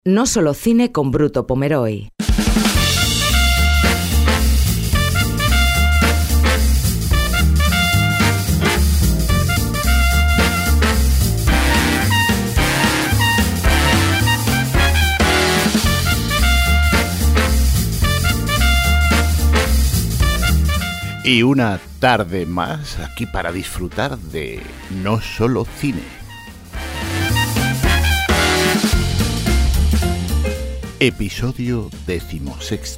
No Solo Cine con Bruto Pomeroy. Y una tarde más aquí para disfrutar de No Solo Cine. Episodio 16.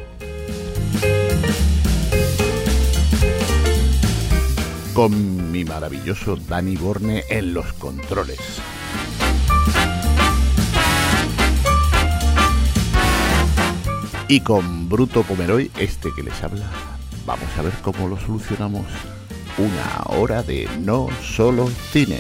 Con mi maravilloso Dani Borne en los controles. Y con Bruto Pomeroy, este que les habla. Vamos a ver cómo lo solucionamos. Una hora de No Solo Cine.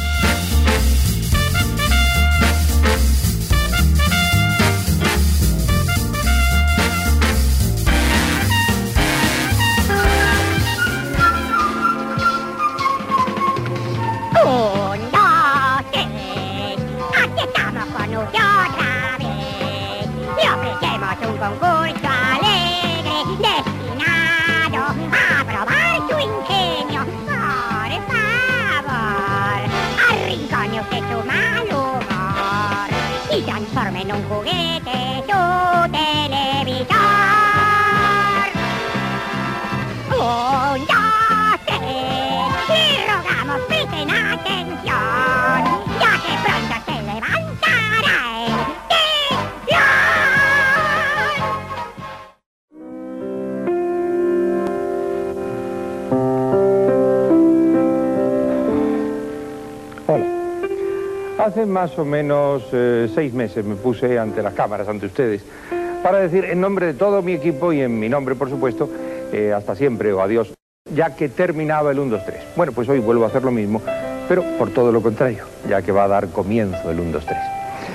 Hace más o menos 6 meses me puse ante las cámaras, ante ustedes, para decir en nombre de todo mi equipo y en mi nombre, por supuesto, hasta siempre o adiós, ya que terminaba el 1, 2, 3. Bueno, pues hoy vuelvo a hacer lo mismo, pero por todo lo contrario, ya que va a dar comienzo el 1, 2, 3.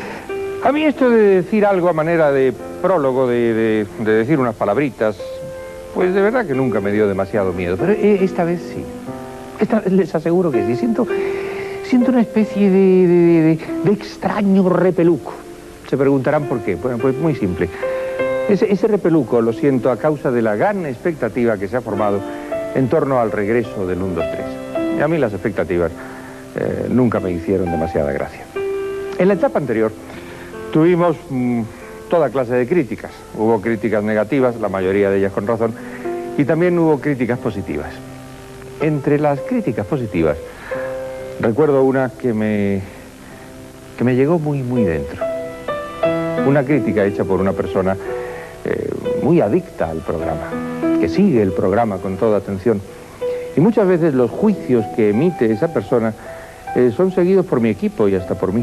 A mí esto de decir algo a manera de prólogo, de decir unas palabritas, pues de verdad que nunca me dio demasiado miedo, pero esta vez sí. Esta vez les aseguro que sí. Siento una especie de extraño repeluco. Se preguntarán por qué. Bueno, pues muy simple. Ese repeluco lo siento a causa de la gran expectativa que se ha formado en torno al regreso del 1, 2, 3. Y a mí las expectativas nunca me hicieron demasiada gracia. En la etapa anterior tuvimos toda clase de críticas. Hubo críticas negativas, la mayoría de ellas con razón, y también hubo críticas positivas. Entre las críticas positivas, recuerdo una que me llegó muy, muy dentro. Una crítica hecha por una persona muy adicta al programa, que sigue el programa con toda atención. Y muchas veces los juicios que emite esa persona son seguidos por mi equipo y hasta por mí.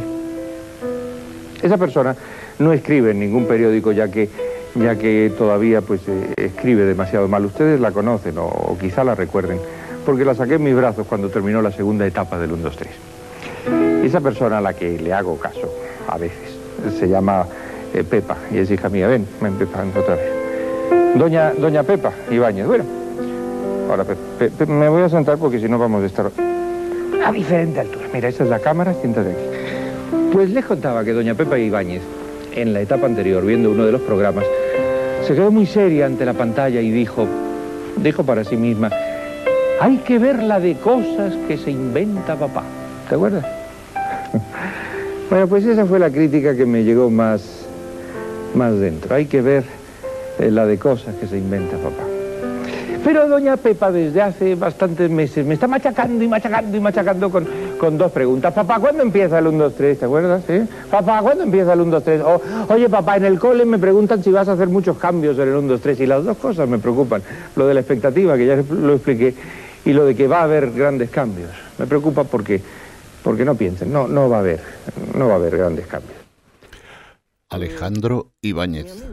Esa persona no escribe en ningún periódico, ya que todavía pues, escribe demasiado mal. Ustedes la conocen o quizá la recuerden, porque la saqué en mis brazos cuando terminó la segunda etapa del 1, 2, 3. Esa persona a la que le hago caso, a veces, se llama Pepa, y es hija mía. Ven Pepa, otra vez. Doña Pepa Ibáñez. Bueno, ahora me voy a sentar porque si no vamos a estar a diferente altura. Mira, esa es la cámara, siéntate aquí. Pues les contaba que doña Pepa Ibáñez, en la etapa anterior, viendo uno de los programas, se quedó muy seria ante la pantalla y dijo para sí misma: hay que ver la de cosas que se inventa papá. ¿Te acuerdas? Bueno, pues esa fue la crítica que me llegó más dentro. Hay que ver la de cosas que se inventa papá. Pero doña Pepa desde hace bastantes meses me está machacando con 2 preguntas. Papá, ¿cuándo empieza el 1, 2, 3? ¿Te acuerdas? Papá, ¿cuándo empieza el 1, 2, 3? Oye, papá, en el cole me preguntan si vas a hacer muchos cambios en el 1, 2, 3. Y las 2 cosas me preocupan. Lo de la expectativa, que ya lo expliqué, y lo de que va a haber grandes cambios. Me preocupa porque no piensen, no va a haber grandes cambios. Alejandro Ibáñez.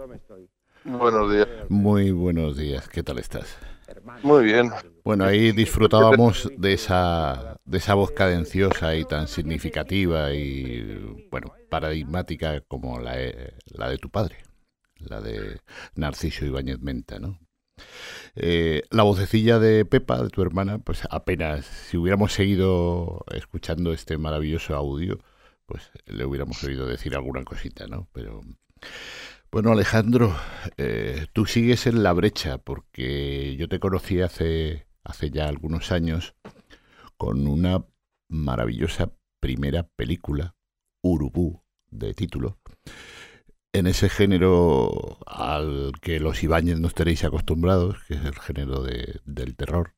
Buenos días. Muy buenos días, ¿qué tal estás? Muy bien. Bueno, ahí disfrutábamos de esa voz cadenciosa y tan significativa y, bueno, paradigmática como la de tu padre, la de Narciso Ibáñez Menta, ¿no? La vocecilla de Pepa, de tu hermana, pues apenas, si hubiéramos seguido escuchando este maravilloso audio, pues le hubiéramos oído decir alguna cosita, ¿no? Pero bueno, Alejandro, tú sigues en la brecha, porque yo te conocí hace ya algunos años con una maravillosa primera película, Urubú, de título, en ese género al que los Ibáñez nos tenéis acostumbrados, que es el género del terror.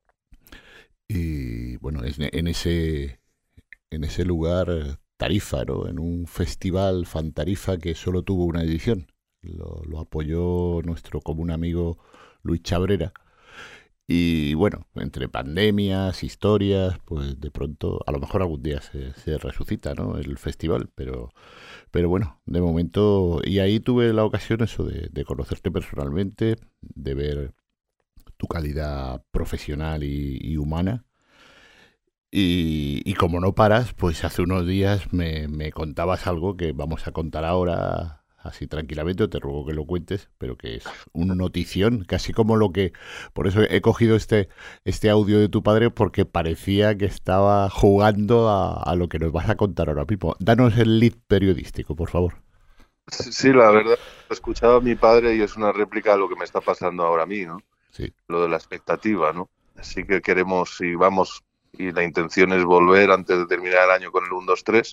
Y bueno, en ese lugar Tarifa, ¿no? En un festival Fantarifa que solo tuvo una edición. Lo apoyó nuestro común amigo Luis Chabrera. Y bueno, entre pandemias, historias, pues de pronto, a lo mejor algún día se resucita, ¿no? El festival, pero bueno, de momento, y ahí tuve la ocasión eso de conocerte personalmente, de ver tu calidad profesional y humana. Y como no paras, pues hace unos días me contabas algo que vamos a contar ahora así tranquilamente, te ruego que lo cuentes, pero que es una notición, casi como lo que... Por eso he cogido este audio de tu padre, porque parecía que estaba jugando a lo que nos vas a contar ahora mismo. Danos el lead periodístico, por favor. Sí, la verdad, he escuchado a mi padre y es una réplica de lo que me está pasando ahora a mí, ¿no? Sí. Lo de la expectativa, ¿no? Así que queremos, y vamos, y la intención es volver antes de terminar el año con el 1-2-3.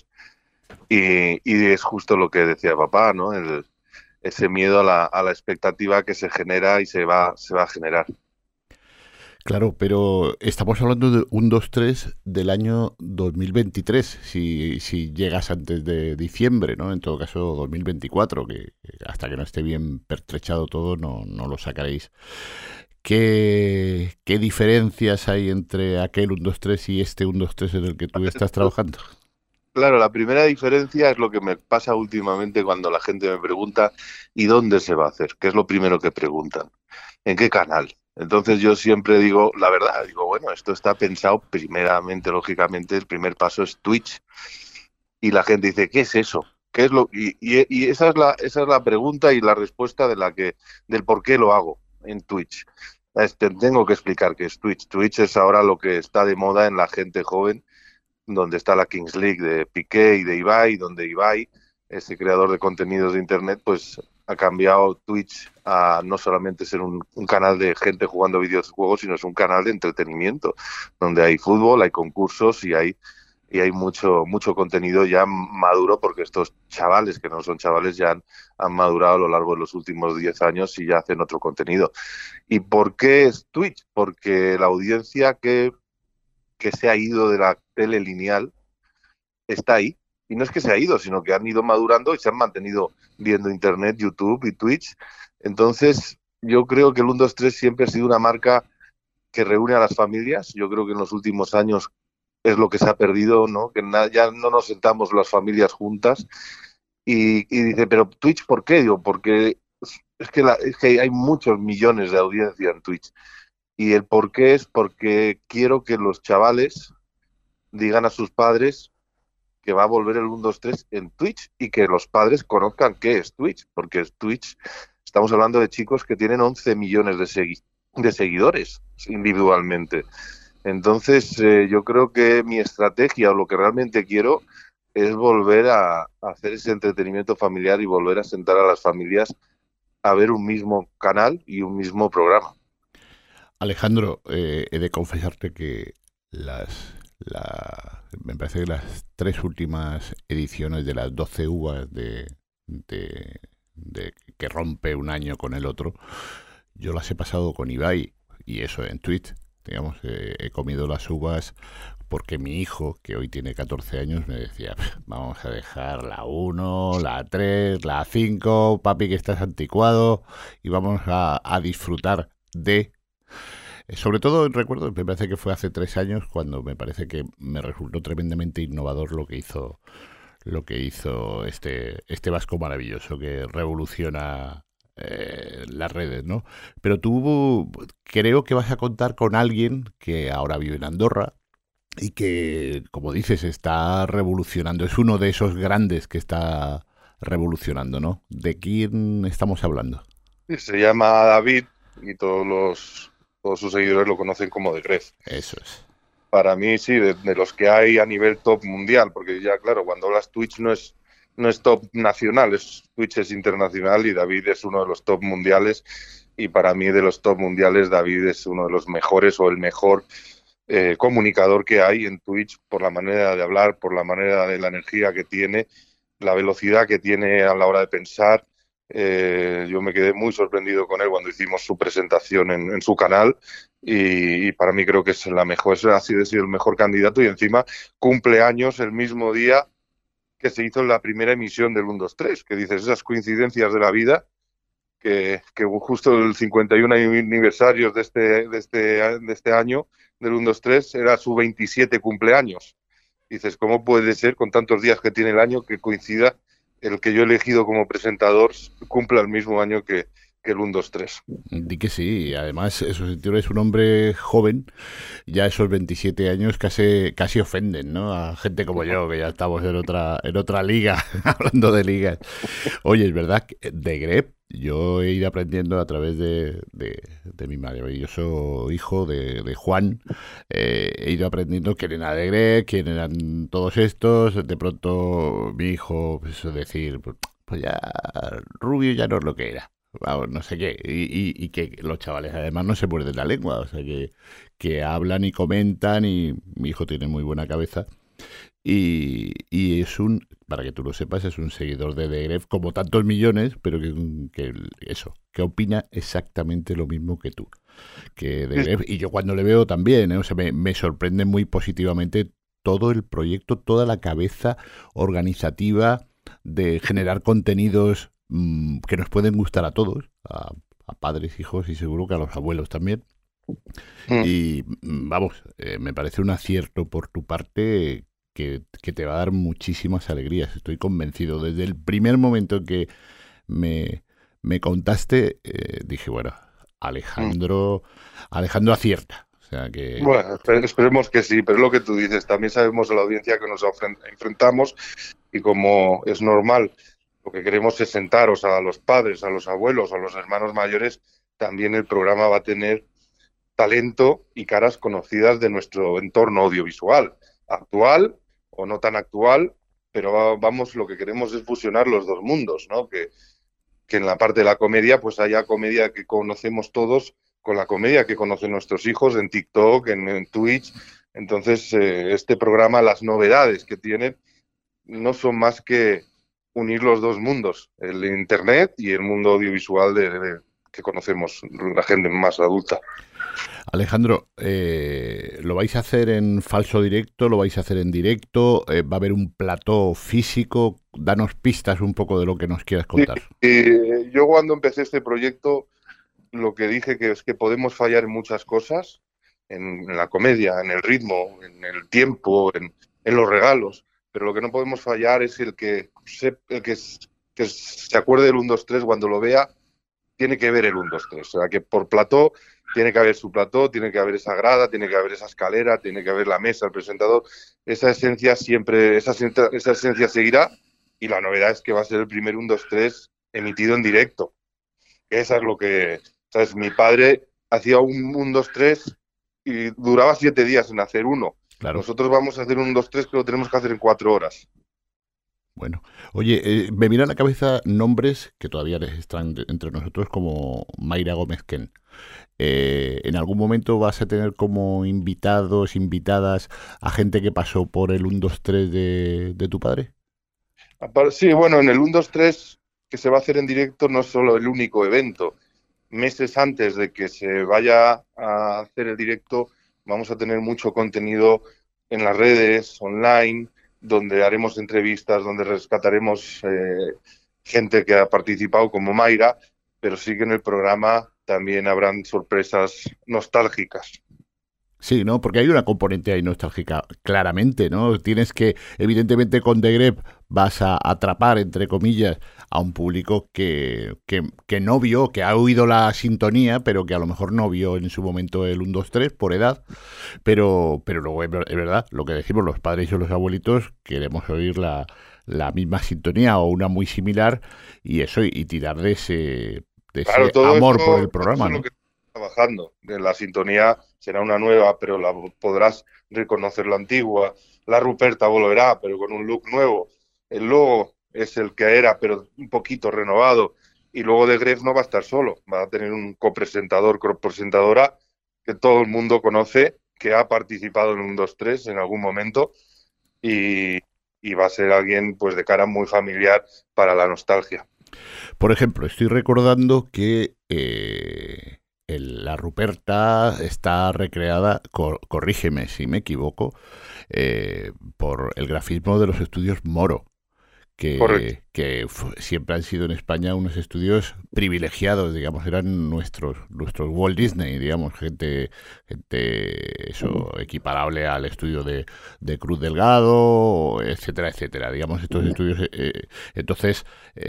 Y es justo lo que decía papá, ¿no? Ese miedo a la expectativa que se genera y se va a generar. Claro, pero estamos hablando de un 2-3 del año 2023, si llegas antes de diciembre, ¿no? En todo caso, 2024, que hasta que no esté bien pertrechado todo, no lo sacaréis. ¿Qué diferencias hay entre aquel 1-2-3 y este 1-2-3 en el que tú estás trabajando? Claro, la primera diferencia es lo que me pasa últimamente cuando la gente me pregunta ¿y dónde se va a hacer? ¿Qué es lo primero que preguntan? ¿En qué canal? Entonces yo siempre digo, la verdad, digo, bueno, esto está pensado primeramente, lógicamente, el primer paso es Twitch. Y la gente dice, ¿qué es eso? ¿Qué es lo? Y esa es la pregunta y la respuesta del por qué lo hago en Twitch. Tengo que explicar qué es Twitch. Twitch es ahora lo que está de moda en la gente joven, donde está la Kings League de Piqué y de Ibai, donde Ibai, ese creador de contenidos de internet, pues ha cambiado Twitch a no solamente ser un canal de gente jugando videojuegos, sino es un canal de entretenimiento, donde hay fútbol, hay concursos y hay mucho contenido ya maduro, porque estos chavales, que no son chavales, ya han madurado a lo largo de los últimos 10 años y ya hacen otro contenido. ¿Y por qué es Twitch? Porque la audiencia que se ha ido de la tele lineal está ahí. Y no es que se ha ido, sino que han ido madurando y se han mantenido viendo Internet, YouTube y Twitch. Entonces, yo creo que el 1-2-3 siempre ha sido una marca que reúne a las familias. Yo creo que en los últimos años es lo que se ha perdido, ¿no? Que ya no nos sentamos las familias juntas. Y dice, ¿pero Twitch por qué? Digo, porque es que hay muchos millones de audiencia en Twitch. Y el por qué es porque quiero que los chavales digan a sus padres que va a volver el 1-2-3 en Twitch y que los padres conozcan qué es Twitch, porque Twitch, estamos hablando de chicos que tienen 11 millones de seguidores individualmente. Entonces, yo creo que mi estrategia o lo que realmente quiero es volver a hacer ese entretenimiento familiar y volver a sentar a las familias a ver un mismo canal y un mismo programa. Alejandro, he de confesarte que me parece que las 3 últimas ediciones de las 12 uvas de que rompe un año con el otro, yo las he pasado con Ibai, y eso en Twitch. Digamos, he comido las uvas porque mi hijo, que hoy tiene 14 años, me decía, vamos a dejar la 1, la 3, la 5, papi, que estás anticuado, y vamos a disfrutar de... Sobre todo recuerdo, me parece que fue hace 3 años, cuando me parece que me resultó tremendamente innovador lo que hizo este vasco maravilloso que revoluciona las redes, ¿no? Pero tú creo que vas a contar con alguien que ahora vive en Andorra y que, como dices, está revolucionando. Es uno de esos grandes que está revolucionando, ¿no? ¿De quién estamos hablando? Se llama David y todos sus seguidores lo conocen como The Gref. Eso es. para mí sí, de los que hay a nivel top mundial, porque ya claro, cuando hablas Twitch no es top nacional, Twitch es internacional y David es uno de los top mundiales, y para mí de los top mundiales David es uno de los mejores o el mejor comunicador que hay en Twitch, por la manera de hablar, por la manera de la energía que tiene, la velocidad que tiene a la hora de pensar. Yo me quedé muy sorprendido con él cuando hicimos su presentación en su canal, y para mí creo que es la mejor, ha sido el mejor candidato, y encima cumple años el mismo día que se hizo la primera emisión del 1, 2, 3, que dices, esas coincidencias de la vida, que justo el 51 aniversario de este año del 1, 2, 3 era su 27 cumpleaños. Dices, ¿cómo puede ser con tantos días que tiene el año que coincida el que yo he elegido como presentador cumpla el mismo año que el 1, 2, 3? Di que sí, además eso, si tú eres un hombre joven, ya esos 27 años casi ofenden, ¿no? A gente como yo, que ya estamos en otra liga, hablando de ligas. Oye, es verdad que de Greb yo he ido aprendiendo a través de mi maravilloso hijo, de Juan. He ido aprendiendo quién era de Greb, quién eran todos estos. De pronto mi hijo, pues decir, pues ya Rubio ya no es lo que era. Vamos, no sé qué, y que los chavales además no se muerden la lengua, o sea que hablan y comentan, y mi hijo tiene muy buena cabeza, y es para que tú lo sepas, es un seguidor de The Gref, como tantos millones, pero que opina exactamente lo mismo que tú, que The Gref, y yo cuando le veo también, o sea, me sorprende muy positivamente todo el proyecto, toda la cabeza organizativa de generar contenidos que nos pueden gustar a todos, a padres, hijos y seguro que a los abuelos también. Y vamos, me parece un acierto por tu parte que te va a dar muchísimas alegrías. Estoy convencido. Desde el primer momento que me contaste, dije, bueno, Alejandro acierta. O sea que... Bueno, esperemos que sí, pero es lo que tú dices. También sabemos la audiencia que nos enfrentamos, y como es normal, lo que queremos es sentaros a los padres, a los abuelos, a los hermanos mayores. También el programa va a tener talento y caras conocidas de nuestro entorno audiovisual, actual o no tan actual, pero lo que queremos es fusionar los dos mundos, ¿no? Que en la parte de la comedia, pues haya comedia que conocemos todos con la comedia que conocen nuestros hijos en TikTok, en Twitch. Entonces, este programa, las novedades que tiene, no son más que unir los dos mundos, el internet y el mundo audiovisual que conocemos la gente más adulta. Alejandro, ¿lo vais a hacer en falso directo? ¿Lo vais a hacer en directo? ¿Va a haber un plató físico? Danos pistas un poco de lo que nos quieras contar. Sí, yo cuando empecé este proyecto, lo que dije es que podemos fallar en muchas cosas, en la comedia, en el ritmo, en el tiempo, en los regalos, pero lo que no podemos fallar es el que se acuerde del 1, 2, 3 cuando lo vea, tiene que ver el 1, 2, 3. O sea, que por plató tiene que haber su plató, tiene que haber esa grada, tiene que haber esa escalera, tiene que haber la mesa, el presentador. Esa esencia seguirá, y la novedad es que va a ser el primer 1, 2, 3 emitido en directo. Esa es lo que... ¿Sabes? Mi padre hacía un 1, 2, 3 y duraba 7 días en hacer uno. Claro. Nosotros vamos a hacer un 1, 2, 3 que lo tenemos que hacer en 4 horas. Bueno, oye, me viene a la cabeza nombres que todavía están entre nosotros, como Mayra Gómez Ken. ¿En algún momento vas a tener como invitadas a gente que pasó por el 1, 2, 3 de tu padre? Sí, bueno, en el 1, 2, 3 que se va a hacer en directo no es solo el único evento. Meses antes de que se vaya a hacer el directo, vamos a tener mucho contenido en las redes, online, donde haremos entrevistas, donde rescataremos gente que ha participado como Mayra, pero sí que en el programa también habrán sorpresas nostálgicas. Sí, ¿no? Porque hay una componente ahí nostálgica, claramente, ¿no? Tienes que, evidentemente, con The Gref vas a atrapar, entre comillas, a un público que no vio, que ha oído la sintonía, pero que a lo mejor no vio en su momento el 1, 2, 3 por edad, pero luego es verdad, lo que decimos los padres y los abuelitos, queremos oír la misma sintonía o una muy similar, y tirar de ese claro, todo amor esto, por el programa, ¿no? trabajando. La sintonía será una nueva, pero podrás reconocer la antigua. La Ruperta volverá, pero con un look nuevo. El logo es el que era, pero un poquito renovado. Y luego de Gref no va a estar solo, va a tener un copresentador, copresentadora que todo el mundo conoce, que ha participado en un 2-3 en algún momento y va a ser alguien pues de cara muy familiar para la nostalgia. Por ejemplo, estoy recordando que la Ruperta está recreada, corrígeme si me equivoco, por el grafismo de los estudios Moro, que siempre han sido en España unos estudios privilegiados, digamos, eran nuestros Walt Disney, digamos, gente eso equiparable al estudio de Cruz Delgado, etcétera, etcétera, digamos, estos estudios. Entonces,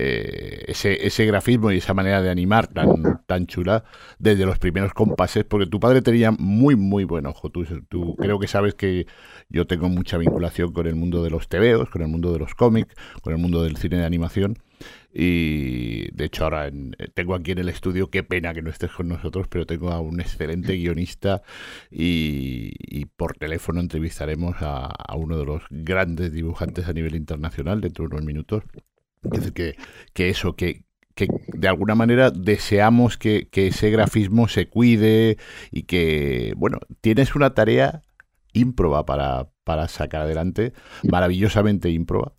ese grafismo y esa manera de animar tan chula desde los primeros compases, porque tu padre tenía muy, muy buen ojo. Tú creo que sabes que yo tengo mucha vinculación con el mundo de los tebeos, con el mundo de los cómics, con el mundo del cine de animación, y de hecho ahora tengo aquí en el estudio, qué pena que no estés con nosotros, pero tengo a un excelente guionista y por teléfono entrevistaremos a uno de los grandes dibujantes a nivel internacional dentro de unos minutos. Es decir, que de alguna manera deseamos que ese grafismo se cuide y que, bueno, tienes una tarea ímproba para sacar adelante, maravillosamente ímproba.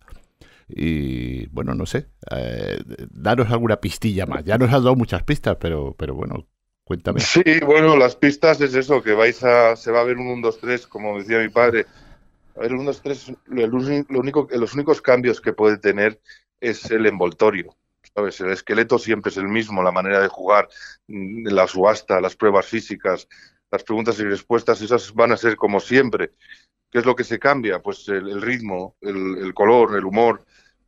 Y bueno, no sé, daros alguna pistilla más. Ya nos has dado muchas pistas, pero bueno, cuéntame. Sí, bueno, las pistas es eso, que se va a ver un 1-2-3, como decía mi padre. A ver, el 1-2-3, los únicos cambios que puede tener es el envoltorio. ¿Sabes? El esqueleto siempre es el mismo, la manera de jugar, la subasta, las pruebas físicas, las preguntas y respuestas, esas van a ser como siempre. ¿Qué es lo que se cambia? Pues el ritmo, el color, el humor,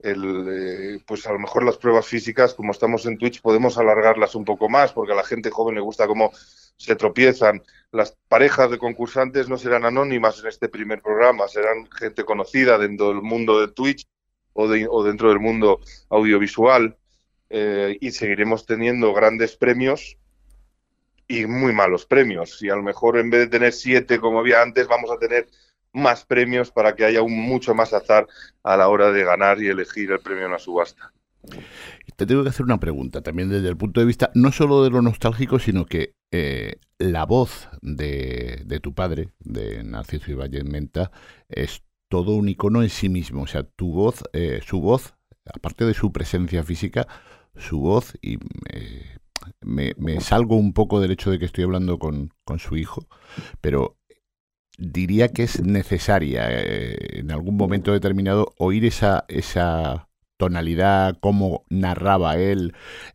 pues a lo mejor las pruebas físicas, como estamos en Twitch, podemos alargarlas un poco más, porque a la gente joven le gusta cómo se tropiezan. Las parejas de concursantes no serán anónimas en este primer programa, serán gente conocida dentro del mundo de Twitch o dentro del mundo audiovisual, y seguiremos teniendo grandes premios y muy malos premios. Y a lo mejor en vez de tener 7 como había antes, vamos a tener más premios para que haya mucho más azar a la hora de ganar y elegir el premio en la subasta. Te tengo que hacer una pregunta también desde el punto de vista no solo de lo nostálgico, sino que la voz de tu padre, de Narciso Ibáñez Menta, es todo un icono en sí mismo. O sea, tu voz, su voz, aparte de su presencia física, su voz, y me salgo un poco del hecho de que estoy hablando con su hijo, pero diría que es necesaria en algún momento determinado oír esa tonalidad, cómo narraba él.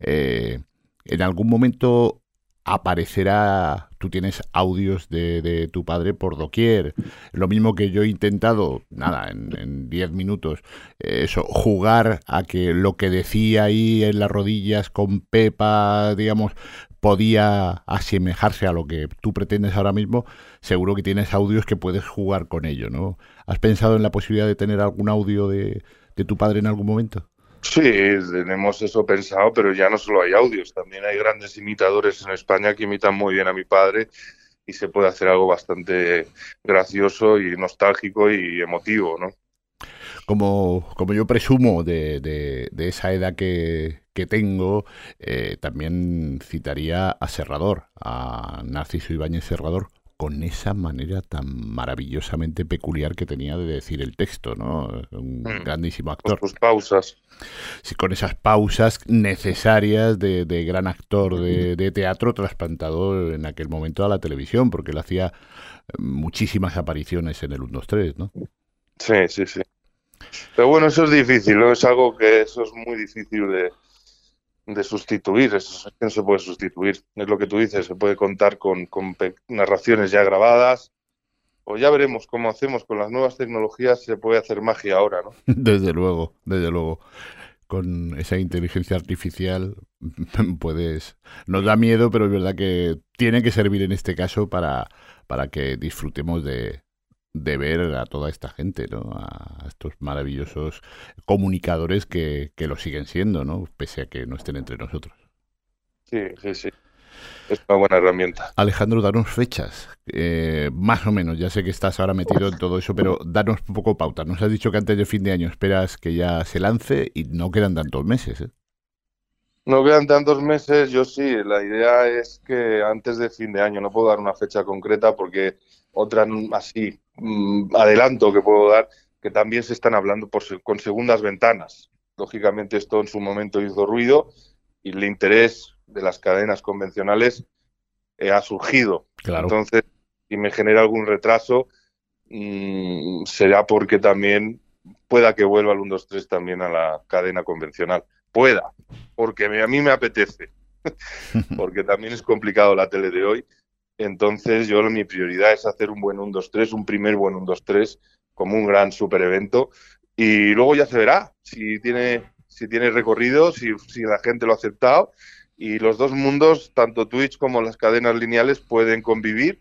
En algún momento aparecerá, tú tienes audios de tu padre por doquier, lo mismo que yo he intentado, nada, en 10 minutos, jugar a que lo que decía ahí en las rodillas con Pepa, digamos, podía asemejarse a lo que tú pretendes ahora mismo. Seguro que tienes audios que puedes jugar con ello, ¿no? ¿Has pensado en la posibilidad de tener algún audio de tu padre en algún momento? Sí, tenemos eso pensado, pero ya no solo hay audios, también hay grandes imitadores en España que imitan muy bien a mi padre y se puede hacer algo bastante gracioso y nostálgico y emotivo, ¿no? Como yo presumo de esa edad que tengo, también citaría a Serrador, a Narciso Ibáñez Serrador, con esa manera tan maravillosamente peculiar que tenía de decir el texto, ¿no? Un grandísimo actor. Con sus pausas. Sí, con esas pausas necesarias de gran actor de teatro trasplantado en aquel momento a la televisión, porque él hacía muchísimas apariciones en el 1-2-3, ¿no? Sí, sí, sí. Pero bueno, eso es difícil, ¿no? Es algo que eso es muy difícil de sustituir, eso no se puede sustituir, es lo que tú dices, se puede contar con narraciones ya grabadas, o ya veremos cómo hacemos con las nuevas tecnologías, se puede hacer magia ahora, ¿no? Desde luego, con esa inteligencia artificial nos da miedo, pero es verdad que tiene que servir en este caso para que disfrutemos de ver a toda esta gente, ¿no? A estos maravillosos comunicadores que lo siguen siendo, ¿no? Pese a que no estén entre nosotros. Sí, sí, sí. es una buena herramienta. Alejandro, danos fechas, más o menos. Ya sé que estás ahora metido en todo eso, pero danos un poco pauta. Nos has dicho que antes de fin de año esperas que ya se lance y no quedan tantos meses, ¿eh? No quedan tantos meses, yo sí. La idea es que antes de fin de año, no puedo dar una fecha concreta porque otra así, adelanto que puedo dar, que también se están hablando con segundas ventanas. Lógicamente esto en su momento hizo ruido y el interés de las cadenas convencionales ha surgido. Claro. Entonces, si me genera algún retraso, será porque también pueda que vuelva el 1, 2, 3 también a la cadena convencional. Pueda, porque a mí me apetece, porque también es complicado la tele de hoy. Entonces mi prioridad es hacer un buen 1, 2, 3, un primer buen 1, 2, 3 como un gran super evento, y luego ya se verá si tiene recorrido, si la gente lo ha aceptado, y los dos mundos, tanto Twitch como las cadenas lineales, pueden convivir,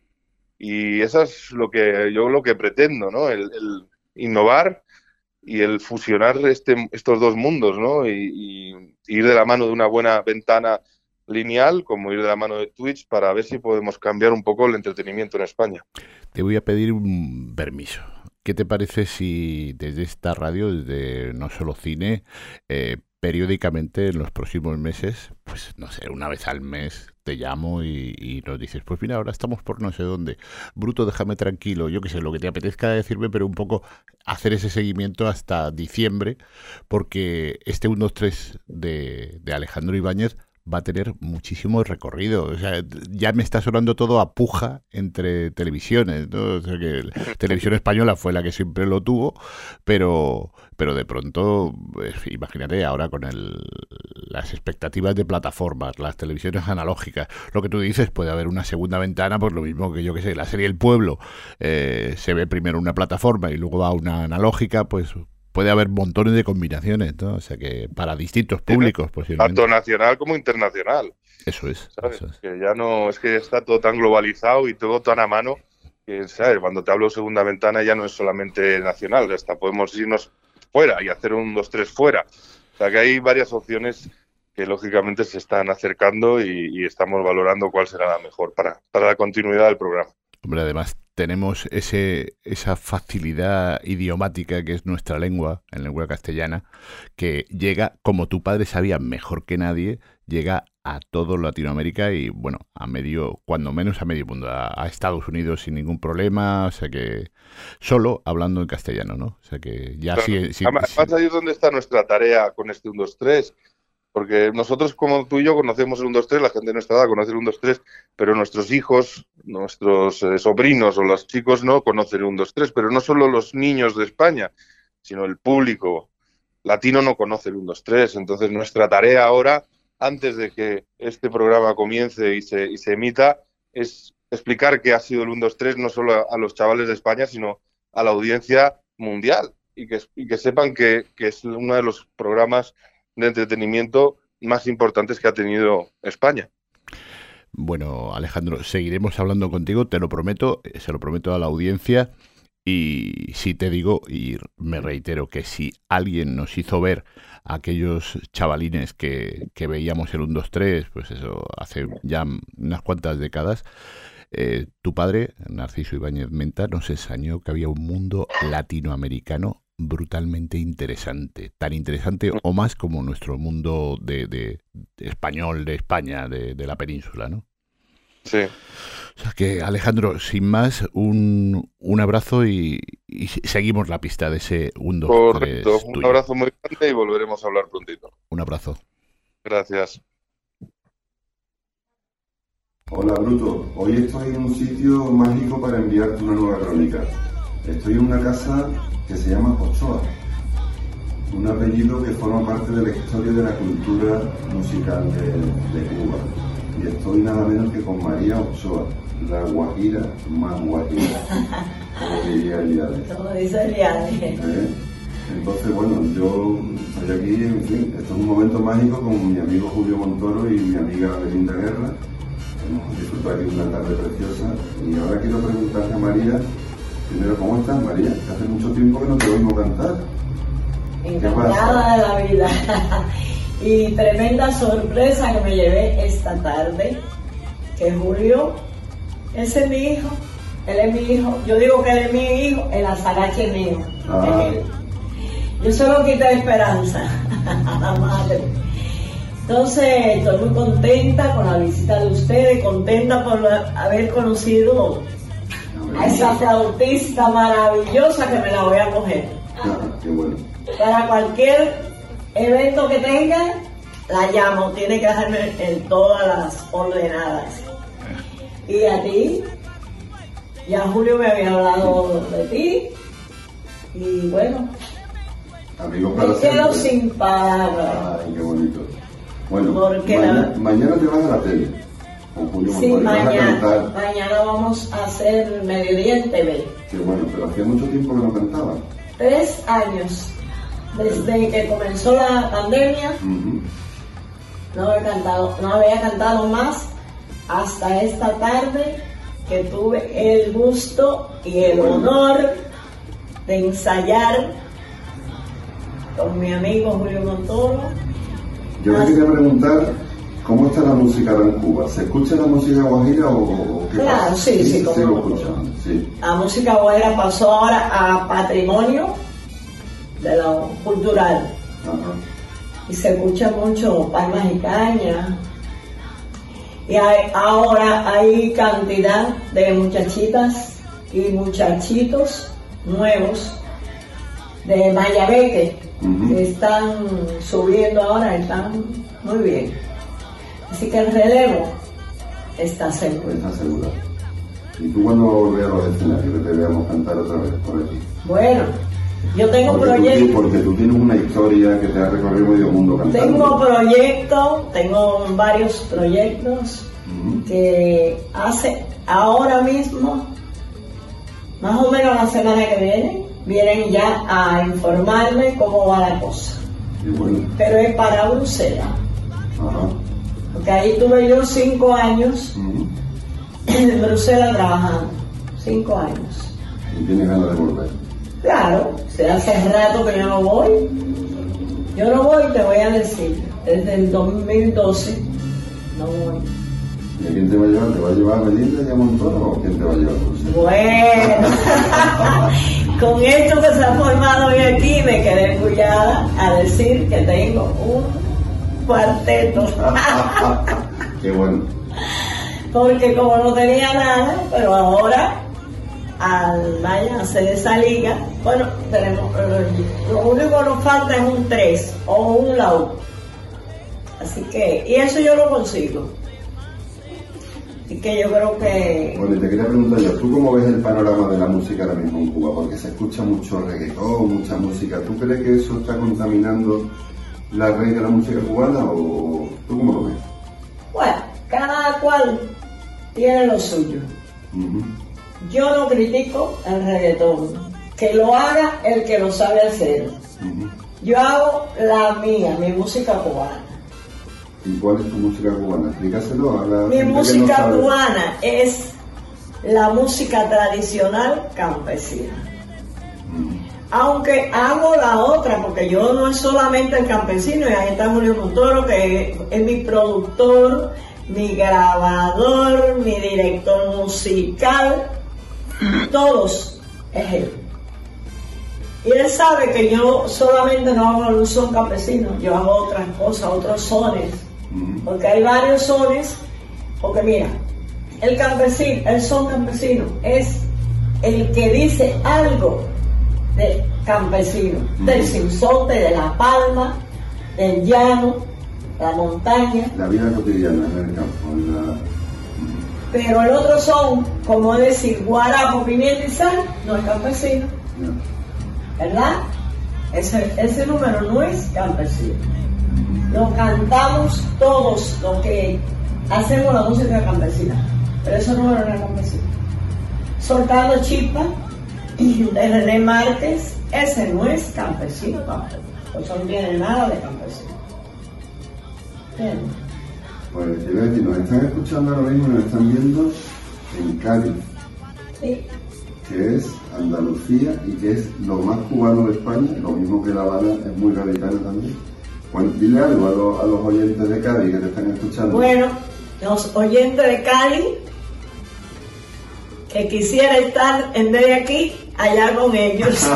y eso es lo que pretendo, ¿no? El innovar y el fusionar estos dos mundos, ¿no? Y ir de la mano de una buena ventana lineal, como ir de la mano de Twitch, para ver si podemos cambiar un poco el entretenimiento en España. Te voy a pedir un permiso. ¿Qué te parece si desde esta radio, desde No Solo Cine, periódicamente en los próximos meses, pues no sé, una vez al mes te llamo y nos dices, pues mira, ahora estamos por no sé dónde, Bruto, déjame tranquilo, yo qué sé, lo que te apetezca decirme, pero un poco hacer ese seguimiento hasta diciembre, porque este 1, 2, 3 de Alejandro Ibáñez va a tener muchísimo recorrido. O sea, ya me está sonando todo a puja entre televisiones, ¿no? O sea, que Televisión Española fue la que siempre lo tuvo, pero de pronto, pues, imagínate ahora con las expectativas de plataformas, las televisiones analógicas, lo que tú dices, puede haber una segunda ventana, pues lo mismo que yo que sé, la serie El Pueblo se ve primero en una plataforma y luego va a una analógica, pues puede haber montones de combinaciones, ¿no? O sea que para distintos públicos, posiblemente. Tanto nacional como internacional. Eso es. ¿Sabes? Eso es. Que ya no, es que está todo tan globalizado y todo tan a mano que, ¿sabes? Cuando te hablo de segunda ventana ya no es solamente nacional, hasta podemos irnos fuera y hacer un 2, 3 fuera. O sea que hay varias opciones que lógicamente se están acercando y estamos valorando cuál será la mejor para la continuidad del programa. Hombre, además tenemos esa facilidad idiomática que es nuestra lengua, en lengua castellana, que llega, como tu padre sabía mejor que nadie, llega a todo Latinoamérica y, bueno, cuando menos a medio mundo, a Estados Unidos sin ningún problema, o sea que solo hablando en castellano, ¿no? O sea que ya claro. Además, ahí es donde está nuestra tarea con este 1, 2, 3. Porque nosotros, como tú y yo, conocemos el 1, 2, 3, la gente de nuestra edad conoce el 1, 2, 3, pero nuestros hijos, nuestros sobrinos o los chicos no conocen el 1, 2, 3, pero no solo los niños de España, sino el público latino no conoce el 1, 2, 3. Entonces, nuestra tarea ahora, antes de que este programa comience y se emita, es explicar qué ha sido el 1, 2, 3, no solo a los chavales de España, sino a la audiencia mundial, y que sepan que es uno de los programas de entretenimiento más importantes que ha tenido España. Bueno, Alejandro, seguiremos hablando contigo, te lo prometo, se lo prometo a la audiencia, y sí te digo, y me reitero, que si alguien nos hizo ver a aquellos chavalines que veíamos el 1, 2, 3, pues eso, hace ya unas cuantas décadas, tu padre, Narciso Ibáñez Menta, nos enseñó que había un mundo latinoamericano brutalmente interesante, tan interesante o más como nuestro mundo de español, de España, de la península, ¿no? Sí. O sea que, Alejandro, sin más, un abrazo y seguimos la pista de ese 1, 2, 3 Correcto, tuyo. Un abrazo muy grande y volveremos a hablar prontito. Un abrazo. Gracias. Hola, Bruto. Hoy estoy en un sitio mágico para enviarte una nueva crónica. Estoy en una casa que se llama Ochoa, un apellido que forma parte de la historia de la cultura musical de Cuba. Y estoy nada menos que con María Ochoa, la guajira más guajira, como diría Eliade. Como dice Eliade. Entonces, bueno, yo estoy aquí, en fin, esto es un momento mágico con mi amigo Julio Montoro y mi amiga Belinda Guerra. Hemos disfrutado aquí una tarde preciosa y ahora quiero preguntarle a María, primero, ¿cómo estás, María? Que hace mucho tiempo que no te oímos cantar. Encantada de la vida. Y tremenda sorpresa que me llevé esta tarde. que Julio, ese es mi hijo, él es mi hijo, yo digo que él es mi hijo, el azarache es mío. Yo solo quité esperanza a la madre. Entonces estoy muy contenta con la visita de ustedes, contenta por haber conocido a esa flautista maravillosa que me la voy a coger. Qué bueno. Para cualquier evento que tenga, la llamo, tiene que dejarme en todas las ordenadas. Y a ti, ya Julio me había hablado de ti, y bueno, amigos para me quedo siempre. sin palabras. Ay, qué bonito. Bueno, Porque mañana te vas a la tele con Julio Sí, Montoro, vas a cantar. mañana vamos a hacer mediodía en TV. Qué bueno, pero hacía mucho tiempo que no cantaba. 3 años, desde que comenzó la pandemia, no había cantado más hasta esta tarde que tuve el gusto y el honor de ensayar con mi amigo Julio Montoro. Yo le quería preguntar, ¿cómo está la música en Cuba? ¿Se escucha la música guajira o qué Claro, pasa? sí, lo como escuchamos, sí. La música guajira pasó ahora a patrimonio de lo cultural. Ajá. Y se escucha mucho palmas y cañas. Y ahora hay cantidad de muchachitas y muchachitos nuevos de Mayabeque que están subiendo ahora, están muy bien. Así que el relevo está seguro. Está segura. ¿Y tú cuándo vas a volver a los escenarios que te veamos cantar otra vez por aquí? Bueno, yo tengo proyectos. Porque tú tienes una historia que te ha recorrido medio mundo cantando. Tengo varios proyectos que hace ahora mismo, más o menos la semana que vienen ya a informarme cómo va la cosa. Qué bueno. Pero es para Bruselas. Ajá. Porque ahí tuve yo 5 años en Bruselas trabajando. 5 años. Y tienes ganas de volver. Claro, se hace rato que yo no voy. Yo no voy, te voy a decir. Desde el 2012 no voy. ¿Y a quién te va a llevar? ¿Te va a llevar a Belinda y a Montoro o quién te va a llevar a Bruselas? Bueno, con esto que se ha formado hoy aquí me quedé embullada a decir que tengo un cuarteto. Qué bueno. Porque como no tenía nada, pero ahora al hacer esa liga, bueno, tenemos, lo único que nos falta es un 3 o un laúd. Así que, y eso yo lo consigo. Así que yo creo que... Bueno, y te quería preguntar yo, ¿tú cómo ves el panorama de la música ahora mismo en Cuba? Porque se escucha mucho reggaetón, mucha música. ¿Tú crees que eso está contaminando la raíz de la música cubana o tú cómo lo ves? Bueno, cada cual tiene lo suyo. Yo no critico el reggaetón, que lo haga el que lo sabe hacer. Yo hago la mía, mi música cubana. ¿Y cuál es tu música cubana? Explícaselo a la Mi gente música que no sabe. cubana es la música tradicional campesina. Aunque hago la otra, porque yo no es solamente el campesino, y ahí está Julio Montoro, que es mi productor, mi grabador, mi director musical, todos es él. Y él sabe que yo solamente no hago un son campesino, yo hago otras cosas, otros sones, porque hay varios sones, porque mira, el campesino, el son campesino es el que dice algo del campesino, del sinsonte, de la palma, del llano, la montaña. La vida cotidiana en el campo. Pero el otro son, como decir, guarapo, pimienta y sal, no es campesino. ¿Verdad? Ese número no es campesino. Lo cantamos todos los que hacemos la música campesina, pero ese número no es campesino. Soltando Chispa de René Márquez, ese no es campesino tampoco, eso no tiene nada de campesino. ¿Entiendes? Pues te iba a decir, nos están escuchando ahora mismo, nos están viendo en Cádiz, Sí. que es Andalucía y que es lo más cubano de España, lo mismo que La Habana es muy radical también. Bueno, dile algo a los oyentes de Cádiz que te están escuchando. Bueno, los oyentes de Cádiz, que quisiera estar en vez de aquí, allá con ellos.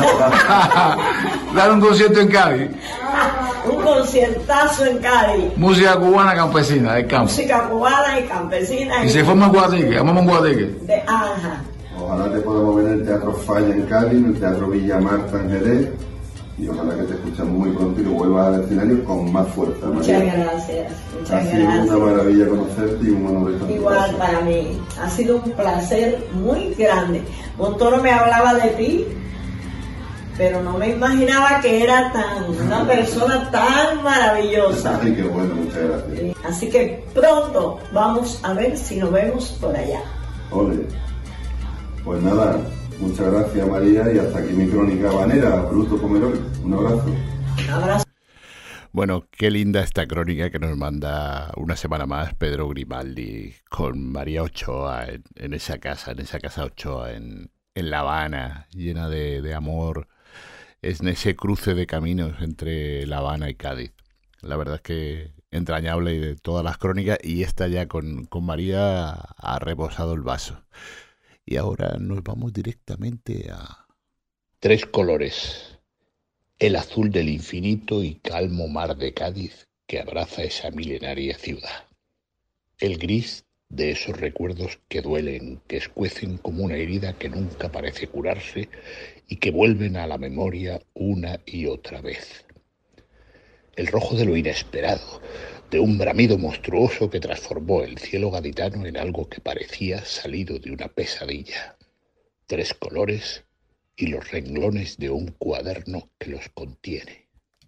Dar un concierto en Cádiz. Un conciertazo en Cádiz. Música cubana campesina del campo. Música cubana y campesina. Y se forma en Guatique, vamos a un Guatique. De Anja. Ojalá te podamos ver en el Teatro Falla en Cádiz, en el Teatro Villa Marta en Jerez, y ojalá que te escuchemos muy pronto y que vuelvas al escenario con más fuerza. Muchas María. gracias. Muchas Ha sido gracias. una maravilla conocerte y un honor estar en tu Igual casa. para mí. Ha sido un placer muy grande. Montoro me hablaba de ti, pero no me imaginaba que era una persona tan maravillosa. Ay, qué bueno, muchas gracias. Así que pronto vamos a ver si nos vemos por allá. Ole. Pues nada, muchas gracias María y hasta aquí mi crónica habanera, Bruto Pomeroy. Un abrazo. Un abrazo. Bueno, qué linda esta crónica que nos manda una semana más Pedro Grimaldi con María Ochoa en esa casa Ochoa en La Habana, llena de amor. Es en ese cruce de caminos entre La Habana y Cádiz. La verdad es que entrañable de todas las crónicas, y esta ya con María ha rebosado el vaso. Y ahora nos vamos directamente a... Tres colores. El azul del infinito y calmo mar de Cádiz que abraza esa milenaria ciudad. El gris de esos recuerdos que duelen, que escuecen como una herida que nunca parece curarse y que vuelven a la memoria una y otra vez. El rojo de lo inesperado, de un bramido monstruoso que transformó el cielo gaditano en algo que parecía salido de una pesadilla. Tres colores y los renglones de un cuaderno que los contiene.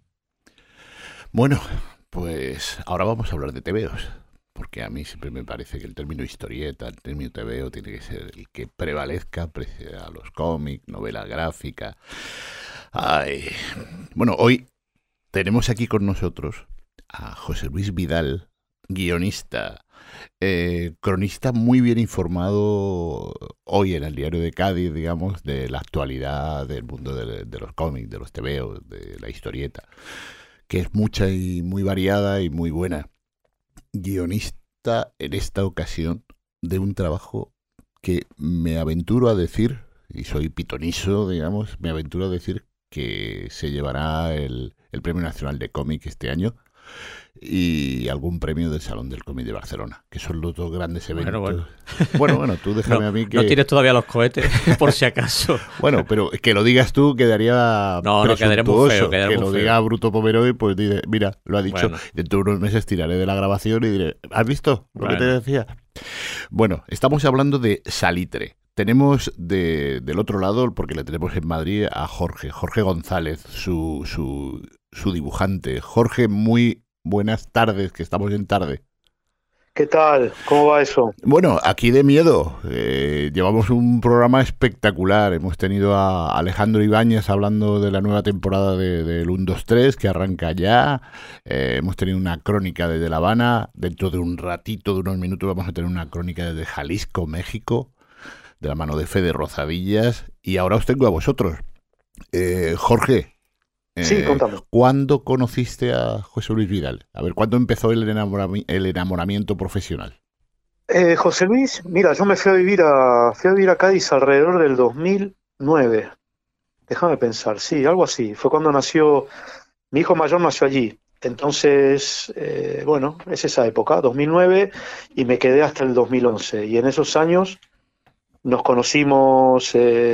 Bueno, pues ahora vamos a hablar de tebeos, porque a mí siempre me parece que el término historieta, el término tebeo tiene que ser el que prevalezca frente a los cómics, novela gráfica. Ay. Bueno, hoy tenemos aquí con nosotros a José Luis Vidal, guionista, cronista muy bien informado hoy en el Diario de Cádiz, digamos, de la actualidad del mundo de los cómics, de los tebeos, de la historieta, que es mucha y muy variada y muy buena. Guionista en esta ocasión de un trabajo que me aventuro a decir, y soy pitoniso, digamos, me aventuro a decir que se llevará el Premio Nacional de Cómic este año y algún premio del Salón del Cómic de Barcelona, que son los dos grandes eventos. Bueno, tú déjame a mí que... No tires todavía los cohetes, por si acaso. Bueno, pero que lo digas tú quedaría No, quedaría muy feo. Que lo diga Bruto Pomeroy, pues dice, mira, lo ha dicho. Bueno. Dentro de unos meses tiraré de la grabación y diré, ¿has visto lo que te decía? Bueno, estamos hablando de Salitre. Tenemos del otro lado, porque le tenemos en Madrid, a Jorge González, su dibujante. Jorge, muy buenas tardes, que estamos en tarde. ¿Qué tal? ¿Cómo va eso? Bueno, aquí de miedo. Llevamos un programa espectacular. Hemos tenido a Alejandro Ibáñez hablando de la nueva temporada del 1-2-3, que arranca ya. Hemos tenido una crónica desde La Habana. Dentro de un ratito, de unos minutos, vamos a tener una crónica desde Jalisco, México, de la mano de Fede Rozadillas. Y ahora os tengo a vosotros. Jorge. Sí, contame. ¿Cuándo conociste a José Luis Vidal? A ver, ¿cuándo empezó el enamoramiento profesional? José Luis, mira, yo me fui a vivir a Cádiz alrededor del 2009. Déjame pensar, sí, algo así. Fue cuando nació, mi hijo mayor nació allí. Entonces, bueno, es esa época, 2009, y me quedé hasta el 2011. Y en esos años nos conocimos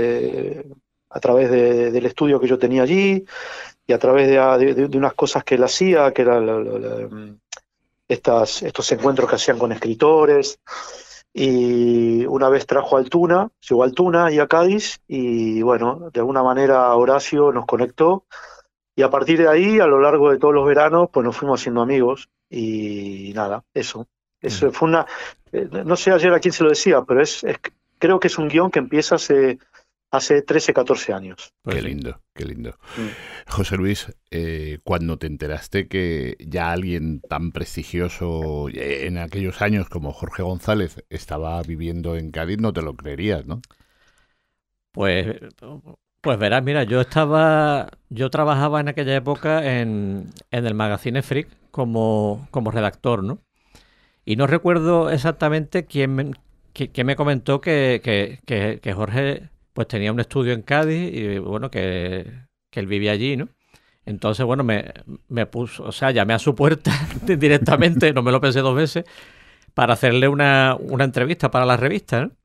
a través del estudio que yo tenía allí y a través de unas cosas que él hacía, que eran estos encuentros que hacían con escritores. Y una vez llegó a Altuna y a Cádiz, y bueno, de alguna manera Horacio nos conectó, y a partir de ahí, a lo largo de todos los veranos, pues nos fuimos haciendo amigos, y nada, eso fue una, no sé ayer a quién se lo decía, pero creo que es un guión que empieza hace 13, 14 años. Qué lindo, qué lindo. José Luis, cuando te enteraste que ya alguien tan prestigioso en aquellos años como Jorge González estaba viviendo en Cádiz, no te lo creerías, ¿no? Pues verás, mira, yo trabajaba en aquella época en el magazine Freak como redactor, ¿no? Y no recuerdo exactamente quién me comentó que Jorge pues tenía un estudio en Cádiz y bueno, que él vivía allí, ¿no? Entonces, bueno, me puso, o sea, llamé a su puerta directamente, no me lo pensé 2 veces, para hacerle una entrevista para la revista, ¿no?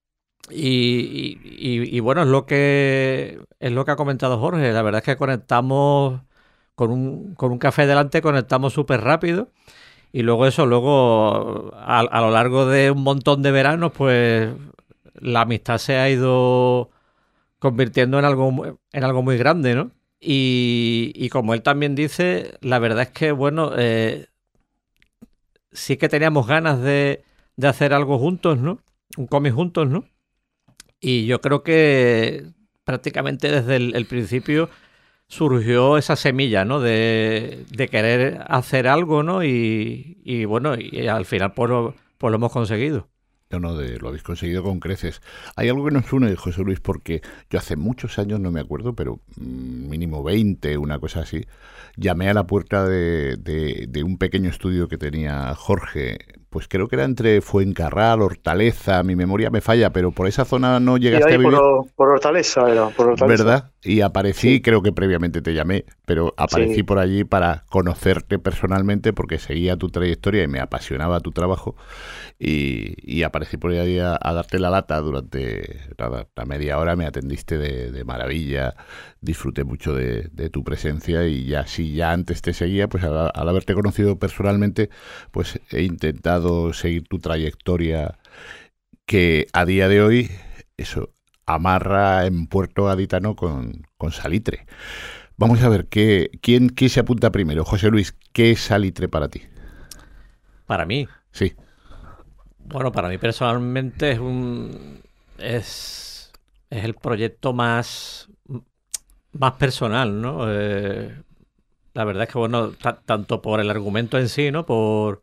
Y bueno, es lo que ha comentado Jorge. La verdad es que conectamos con un café delante, conectamos súper rápido. Y luego a lo largo de un montón de veranos, pues la amistad se ha ido convirtiendo en algo muy grande, ¿no? Y como él también dice, la verdad es que, bueno, sí que teníamos ganas de hacer algo juntos, ¿no? Un cómic juntos, ¿no? Y yo creo que prácticamente desde el principio surgió esa semilla, ¿no? De querer hacer algo, ¿no? Y bueno, y al final pues lo hemos conseguido. No, lo habéis conseguido con creces. Hay algo que nos une, José Luis, porque yo hace muchos años, no me acuerdo, pero mínimo 20, una cosa así, llamé a la puerta de un pequeño estudio que tenía Jorge, pues creo que era entre Fuencarral, Hortaleza, mi memoria me falla, pero por esa zona no llegaste a vivir. Por Hortaleza era, por Hortaleza. ¿Verdad? Y aparecí, creo que previamente te llamé, pero aparecí por allí para conocerte personalmente porque seguía tu trayectoria y me apasionaba tu trabajo y aparecí por ahí a darte la lata durante la media hora, me atendiste de maravilla, disfruté mucho de tu presencia y si ya antes te seguía, pues al haberte conocido personalmente, pues he intentado seguir tu trayectoria que a día de hoy, amarra en Puerto Gaditano con Salitre. Vamos a ver, ¿quién se apunta primero? José Luis, ¿qué es Salitre para ti? ¿Para mí? Sí. Bueno, para mí personalmente es el proyecto más personal, ¿no? La verdad es que, bueno, tanto por el argumento en sí, ¿no? Por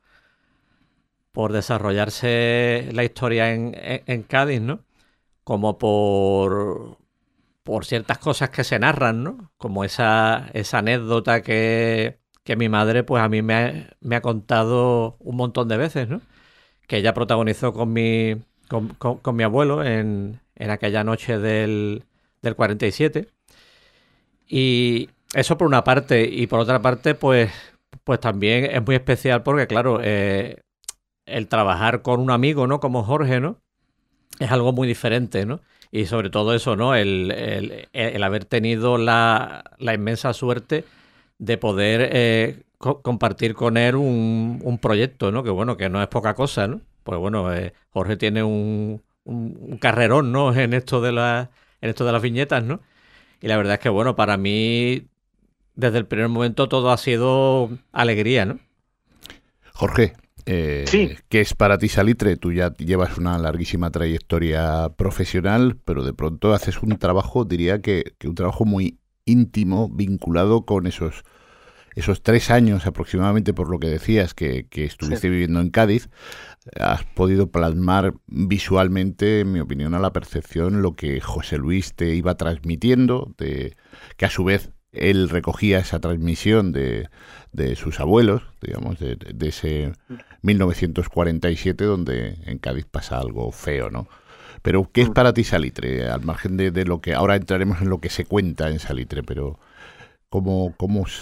desarrollarse la historia en Cádiz, ¿no? Como por ciertas cosas que se narran, ¿no? Como esa anécdota que mi madre, pues a mí me ha contado un montón de veces, ¿no? Que ella protagonizó con mi abuelo en aquella noche del 47. Y eso por una parte. Y por otra parte, pues también es muy especial porque, claro, el trabajar con un amigo, ¿no? Como Jorge, ¿no? Es algo muy diferente, ¿no? Y sobre todo eso, ¿no? El haber tenido la inmensa suerte de poder compartir con él un proyecto, ¿no? Que bueno, que no es poca cosa, ¿no? Pues bueno, Jorge tiene un carrerón, ¿no? En esto de las viñetas, ¿no? Y la verdad es que, bueno, para mí, desde el primer momento todo ha sido alegría, ¿no? Jorge, ¿qué es para ti Salitre? Tú ya llevas una larguísima trayectoria profesional, pero de pronto haces un trabajo, diría que un trabajo muy íntimo, vinculado con esos 3 años aproximadamente, por lo que decías, que estuviste viviendo en Cádiz. Has podido plasmar visualmente, en mi opinión, a la perfección lo que José Luis te iba transmitiendo, que a su vez él recogía esa transmisión de sus abuelos, digamos, de ese 1947, donde en Cádiz pasa algo feo, ¿no? Pero, ¿qué es para ti Salitre? Al margen de lo que... Ahora entraremos en lo que se cuenta en Salitre, pero ¿cómo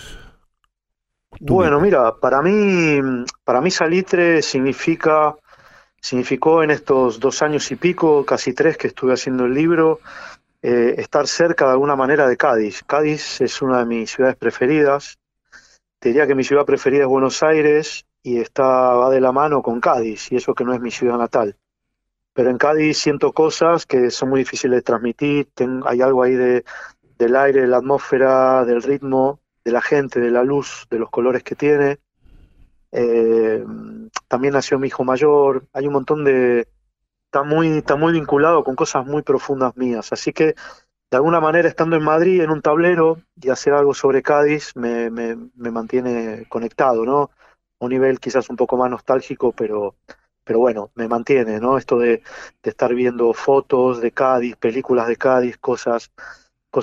Bueno, mira, para mí Salitre significó en estos 2 años y pico, casi 3 que estuve haciendo el libro, estar cerca de alguna manera de Cádiz. Cádiz es una de mis ciudades preferidas. Te diría que mi ciudad preferida es Buenos Aires y va de la mano con Cádiz, y eso que no es mi ciudad natal. Pero en Cádiz siento cosas que son muy difíciles de transmitir. Hay algo ahí del aire, de la atmósfera, del ritmo, de la gente, de la luz, de los colores que tiene. También nació mi hijo mayor. Hay un montón está muy vinculado con cosas muy profundas mías. Así que, de alguna manera, estando en Madrid, en un tablero, y hacer algo sobre Cádiz me mantiene conectado, ¿no? A un nivel quizás un poco más nostálgico, pero bueno, me mantiene, ¿no? Esto de estar viendo fotos de Cádiz, películas de Cádiz, cosas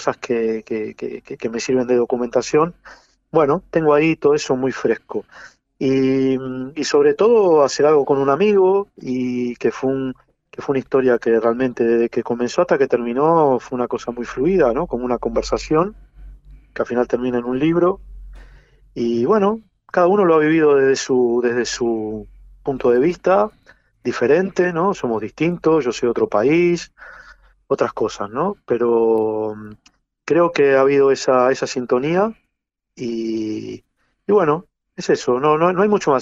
que me sirven de documentación. Bueno, tengo ahí todo eso muy fresco. y sobre todo hacer algo con un amigo y que fue una historia que realmente desde que comenzó hasta que terminó fue una cosa muy fluida, ¿no? Como una conversación que al final termina en un libro. Y bueno, cada uno lo ha vivido desde su punto de vista, diferente, ¿no? Somos distintos, yo soy de otro país, otras cosas, ¿no? Pero creo que ha habido esa sintonía y bueno, es eso, no hay mucho más,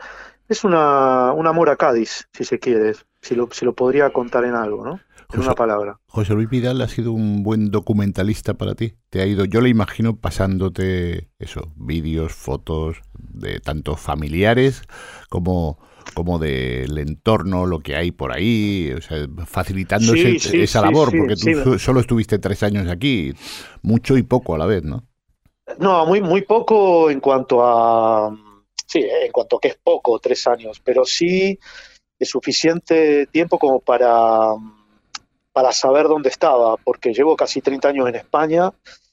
un amor a Cádiz, si se quiere, si lo podría contar en algo, ¿no? En una palabra. José Luis Vidal ha sido un buen documentalista para ti. Te ha ido, yo le imagino pasándote eso, vídeos, fotos de tanto familiares como del entorno, lo que hay por ahí, o sea, facilitando esa labor, porque tú solo estuviste 3 años aquí, mucho y poco a la vez, ¿no? No, muy poco en cuanto a que es poco, 3 años, pero sí es suficiente tiempo como para saber dónde estaba, porque llevo casi 30 años en España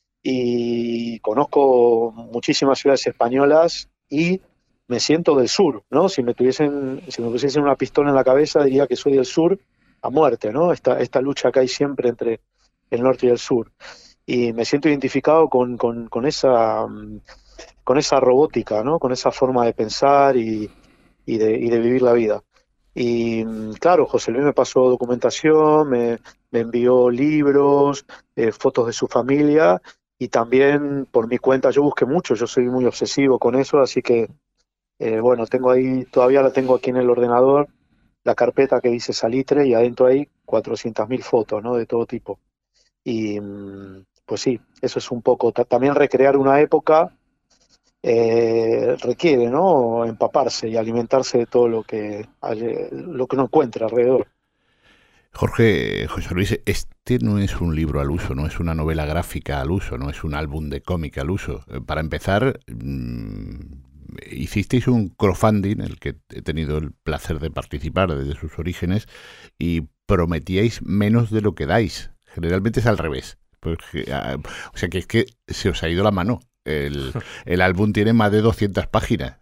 y conozco muchísimas ciudades españolas y me siento del sur, ¿no? Si me pusiesen una pistola en la cabeza diría que soy del sur a muerte, ¿no? Esta lucha que hay siempre entre el norte y el sur. Y me siento identificado con esa robótica, ¿no? Con esa forma de pensar y de vivir la vida. Y claro, José Luis me pasó documentación, me envió libros, fotos de su familia y también por mi cuenta yo busqué mucho, yo soy muy obsesivo con eso, así que bueno, todavía la tengo aquí en el ordenador, la carpeta que dice Salitre y adentro hay 400.000 fotos, ¿no? De todo tipo. Y pues sí, eso es un poco, también recrear una época requiere, ¿no? Empaparse y alimentarse de todo lo que uno encuentra alrededor. José Luis, este no es un libro al uso, no es una novela gráfica al uso, no es un álbum de cómic al uso. Para empezar, hicisteis un crowdfunding, en el que he tenido el placer de participar desde sus orígenes, y prometíais menos de lo que dais. Generalmente es al revés. O sea que es que se os ha ido la mano. El álbum tiene más de 200 páginas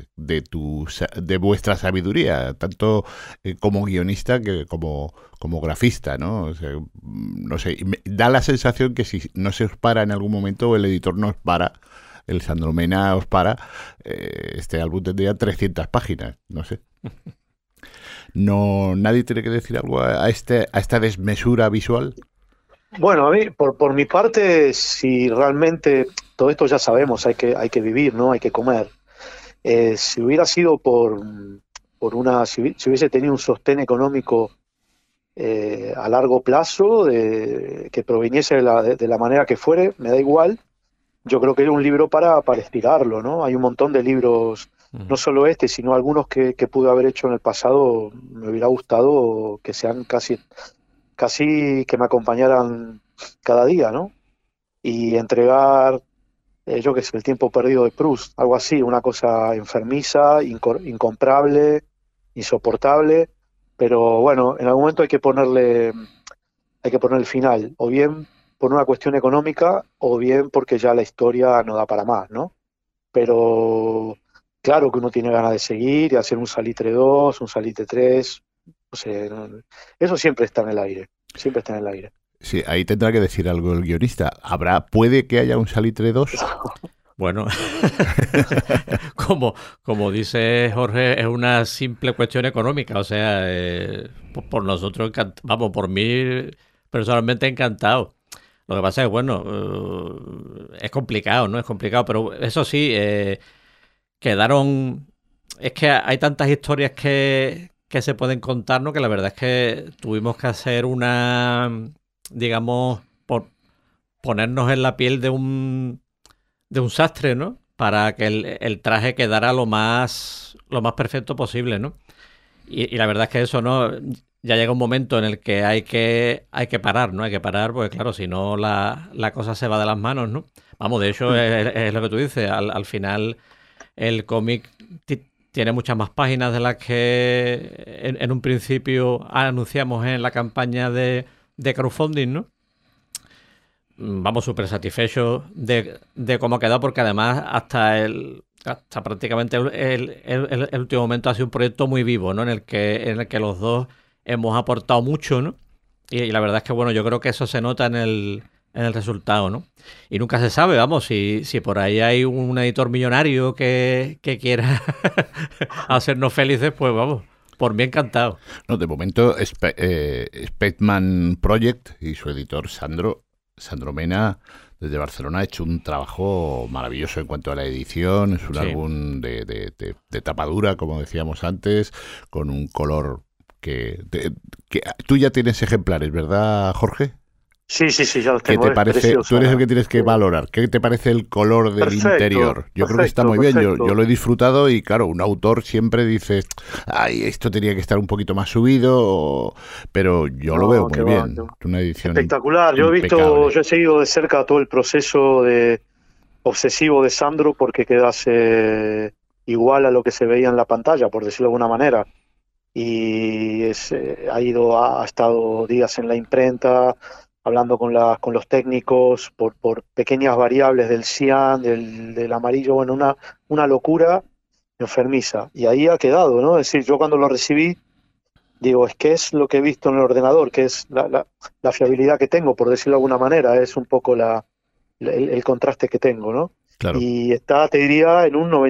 de vuestra sabiduría, tanto como guionista que como grafista, ¿no? O sea, no sé, da la sensación que si no se os para en algún momento, o el editor no os para, el Sandro Mena os para, este álbum tendría 300 páginas, no sé. No, ¿nadie tiene que decir algo a esta desmesura visual? Bueno, a mí, por mi parte, si realmente todo esto ya sabemos, hay que vivir, ¿no? Hay que comer. Si hubiera sido si hubiese tenido un sostén económico a largo plazo, que proviniese de la manera que fuere, me da igual. Yo creo que era un libro para estirarlo, ¿no? Hay un montón de libros, no solo este, sino algunos que pude haber hecho en el pasado. Me hubiera gustado que sean casi que me acompañaran cada día, ¿no? Y entregar, yo qué sé, El tiempo perdido de Proust, algo así, una cosa enfermiza, incomparable, insoportable, pero bueno, en algún momento hay que ponerle el final, o bien por una cuestión económica, o bien porque ya la historia no da para más, ¿no? Pero claro que uno tiene ganas de seguir y hacer un Salitre 2, un Salitre 3, no sé, eso siempre está en el aire, siempre está en el aire. Sí, ahí tendrá que decir algo el guionista. ¿Puede que haya un Salitre 2? Bueno, como dice Jorge, es una simple cuestión económica. O sea, por nosotros, vamos, por mí personalmente encantado. Lo que pasa es que, bueno, es complicado, ¿no? Es complicado, pero eso sí, quedaron... Es que hay tantas historias que se pueden contar, ¿no? Que la verdad es que tuvimos que hacer digamos, por ponernos en la piel de un sastre, ¿no? Para que el traje quedara lo más perfecto posible, ¿no? Y la verdad es que eso, ¿no? Ya llega un momento en el que hay que parar, ¿no? Hay que parar porque, claro, si no la cosa se va de las manos, ¿no? Vamos, de hecho, es lo que tú dices. Al final, el cómic tiene muchas más páginas de las que en un principio anunciamos en la campaña de crowdfunding, ¿no? Vamos súper satisfechos de cómo ha quedado, porque además hasta el hasta prácticamente el último momento ha sido un proyecto muy vivo, ¿no? En el que los dos hemos aportado mucho, ¿no? Y la verdad es que, bueno, yo creo que eso se nota en el resultado, ¿no? Y nunca se sabe, vamos, si por ahí hay un editor millonario que quiera hacernos felices, pues vamos, por mí encantado. No, de momento, Spaceman Project y su editor Sandro Mena, desde Barcelona, ha hecho un trabajo maravilloso en cuanto a la edición. Es un álbum de tapadura, como decíamos antes, con un color que tú ya tienes ejemplares, ¿verdad, Jorge? Sí, ya los tengo. ¿Qué te parece? Tú eres el que tienes que valorar. ¿Qué te parece el color del interior? Yo creo que está muy bien. Yo lo he disfrutado y, claro, un autor siempre dice, ay, esto tenía que estar un poquito más subido, pero yo lo veo muy bien. Una edición espectacular. Yo he seguido de cerca todo el proceso obsesivo de Sandro, porque quedase igual a lo que se veía en la pantalla, por decirlo de alguna manera. Y ha estado días en la imprenta, hablando con los técnicos por pequeñas variables del cian, del amarillo, bueno, una locura enfermiza. Y ahí ha quedado, ¿no? Es decir, yo cuando lo recibí, digo, es que es lo que he visto en el ordenador, que es la fiabilidad que tengo, por decirlo de alguna manera, es un poco el contraste que tengo, ¿no? Claro. Y está, te diría, en un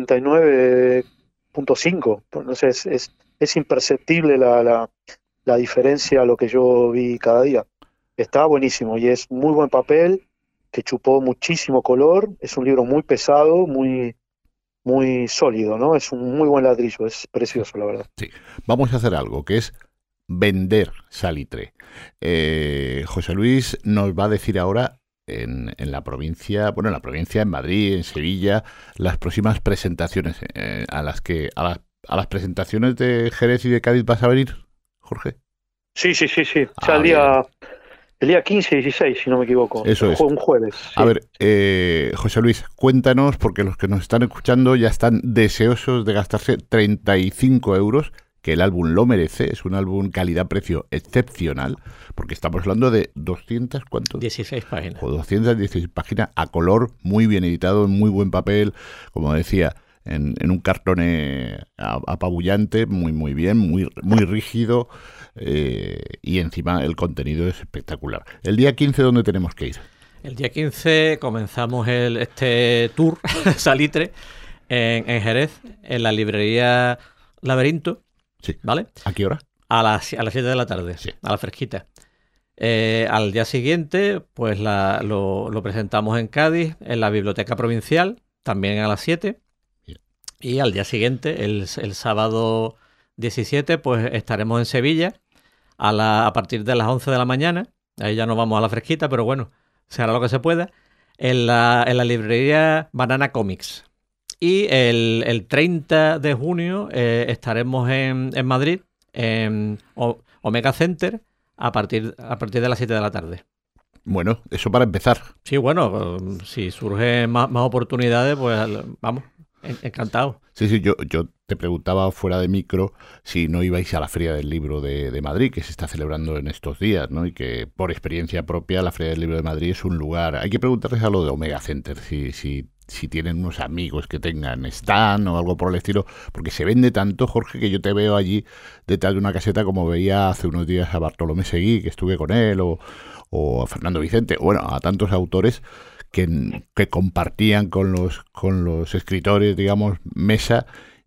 99.5. Entonces es imperceptible la diferencia a lo que yo vi cada día. Está buenísimo y es muy buen papel, que chupó muchísimo color. Es un libro muy pesado, muy, muy sólido, ¿no? Es un muy buen ladrillo, es precioso, la verdad. Sí, vamos a hacer algo, que es vender Salitre. José Luis nos va a decir ahora en la provincia, en Madrid, en Sevilla, las próximas presentaciones a las presentaciones de Jerez y de Cádiz. ¿Vas a venir, Jorge? Sí. O sea, el día 15 y 16, si no me equivoco. Eso es. Un jueves. Sí. A ver, José Luis, cuéntanos, porque los que nos están escuchando ya están deseosos de gastarse 35 euros, que el álbum lo merece. Es un álbum calidad-precio excepcional, porque estamos hablando de 200, ¿cuánto? 16 páginas. O 216 páginas a color, muy bien editado, en muy buen papel, como decía, en un cartón apabullante, muy bien, muy rígido. Y encima el contenido es espectacular. El día 15, ¿dónde tenemos que ir? El día 15 comenzamos este tour Salitre en Jerez, en la librería Laberinto. Sí. ¿Vale? ¿A qué hora? A las 7 de la tarde, sí. A la fresquita. Al día siguiente, pues lo presentamos en Cádiz, en la Biblioteca Provincial, también a las 7. Bien. Y al día siguiente, el sábado 17, pues estaremos en Sevilla a partir de las 11 de la mañana. Ahí ya nos vamos a la fresquita, pero bueno, se hará lo que se pueda. En la librería Banana Comics. Y el 30 de junio estaremos en Madrid, en Omega Center, a partir de las 7 de la tarde. Bueno, eso para empezar. Sí, bueno, si surgen más oportunidades, pues vamos, encantado. Sí, yo te preguntaba fuera de micro si no ibais a la Feria del Libro de Madrid, que se está celebrando en estos días, ¿no? Y que por experiencia propia la Feria del Libro de Madrid es un lugar. Hay que preguntarles a lo de Omega Center si tienen unos amigos que tengan stand o algo por el estilo, porque se vende tanto, Jorge, que yo te veo allí detrás de una caseta, como veía hace unos días a Bartolomé Seguí, que estuve con él, o a Fernando Vicente, bueno, a tantos autores que compartían con los escritores, digamos, mesa,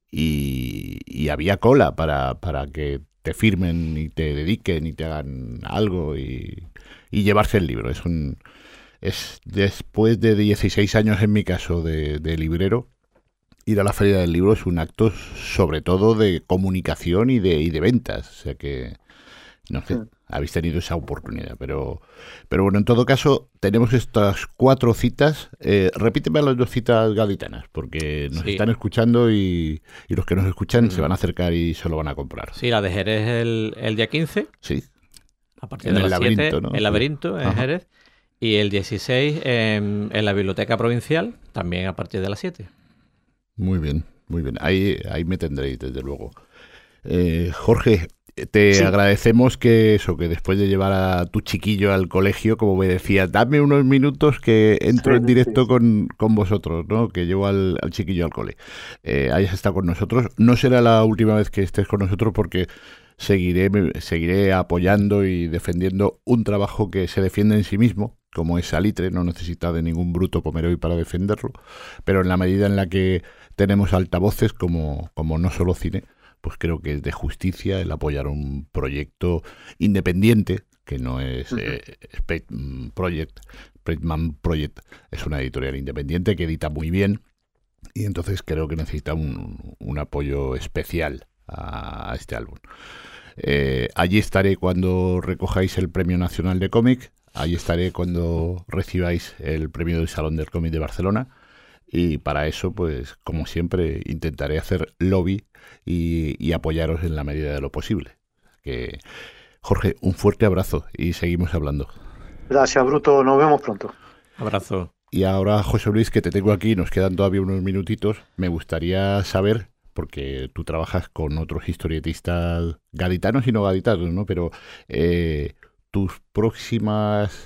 y había cola para que te firmen y te dediquen y te hagan algo y llevarse el libro. Es después de 16 años, en mi caso, de librero, ir a la Feria del Libro es un acto sobre todo de comunicación y de ventas. O sea que, no sé, habéis tenido esa oportunidad. Pero bueno, en todo caso, tenemos estas 4 citas. Repíteme las 2 citas gaditanas, porque nos están escuchando y los que nos escuchan se van a acercar y se lo van a comprar. Sí, la de Jerez el día 15. Sí. A partir de las 7, ¿no? El Laberinto, en Jerez. Y el 16 en la Biblioteca Provincial, también a partir de las 7. Muy bien, muy bien. Ahí me tendréis, desde luego. Jorge, Te agradecemos que después de llevar a tu chiquillo al colegio, como me decías, dame unos minutos que entro en directo con vosotros, ¿no? Que llevo al chiquillo al cole. Hayas estado con nosotros. No será la última vez que estés con nosotros porque seguiré apoyando y defendiendo un trabajo que se defiende en sí mismo, como es Salitre, no necesita de ningún bruto Pomeroy para defenderlo, pero en la medida en la que tenemos altavoces como No Solo Cine, pues creo que es de justicia el apoyar un proyecto independiente, que no es Speitman Project, es una editorial independiente que edita muy bien, y entonces creo que necesita un apoyo especial a este álbum. Allí estaré cuando recojáis el Premio Nacional de Cómic, allí estaré cuando recibáis el Premio del Salón del Cómic de Barcelona, y para eso, pues como siempre, intentaré hacer lobby y apoyaros en la medida de lo posible. Jorge, un fuerte abrazo y seguimos hablando. Gracias, Bruto, nos vemos pronto. Abrazo. Y ahora, José Luis, que te tengo aquí, nos quedan todavía unos minutitos, me gustaría saber, porque tú trabajas con otros historietistas gaditanos y no gaditanos, ¿no? Pero tus próximos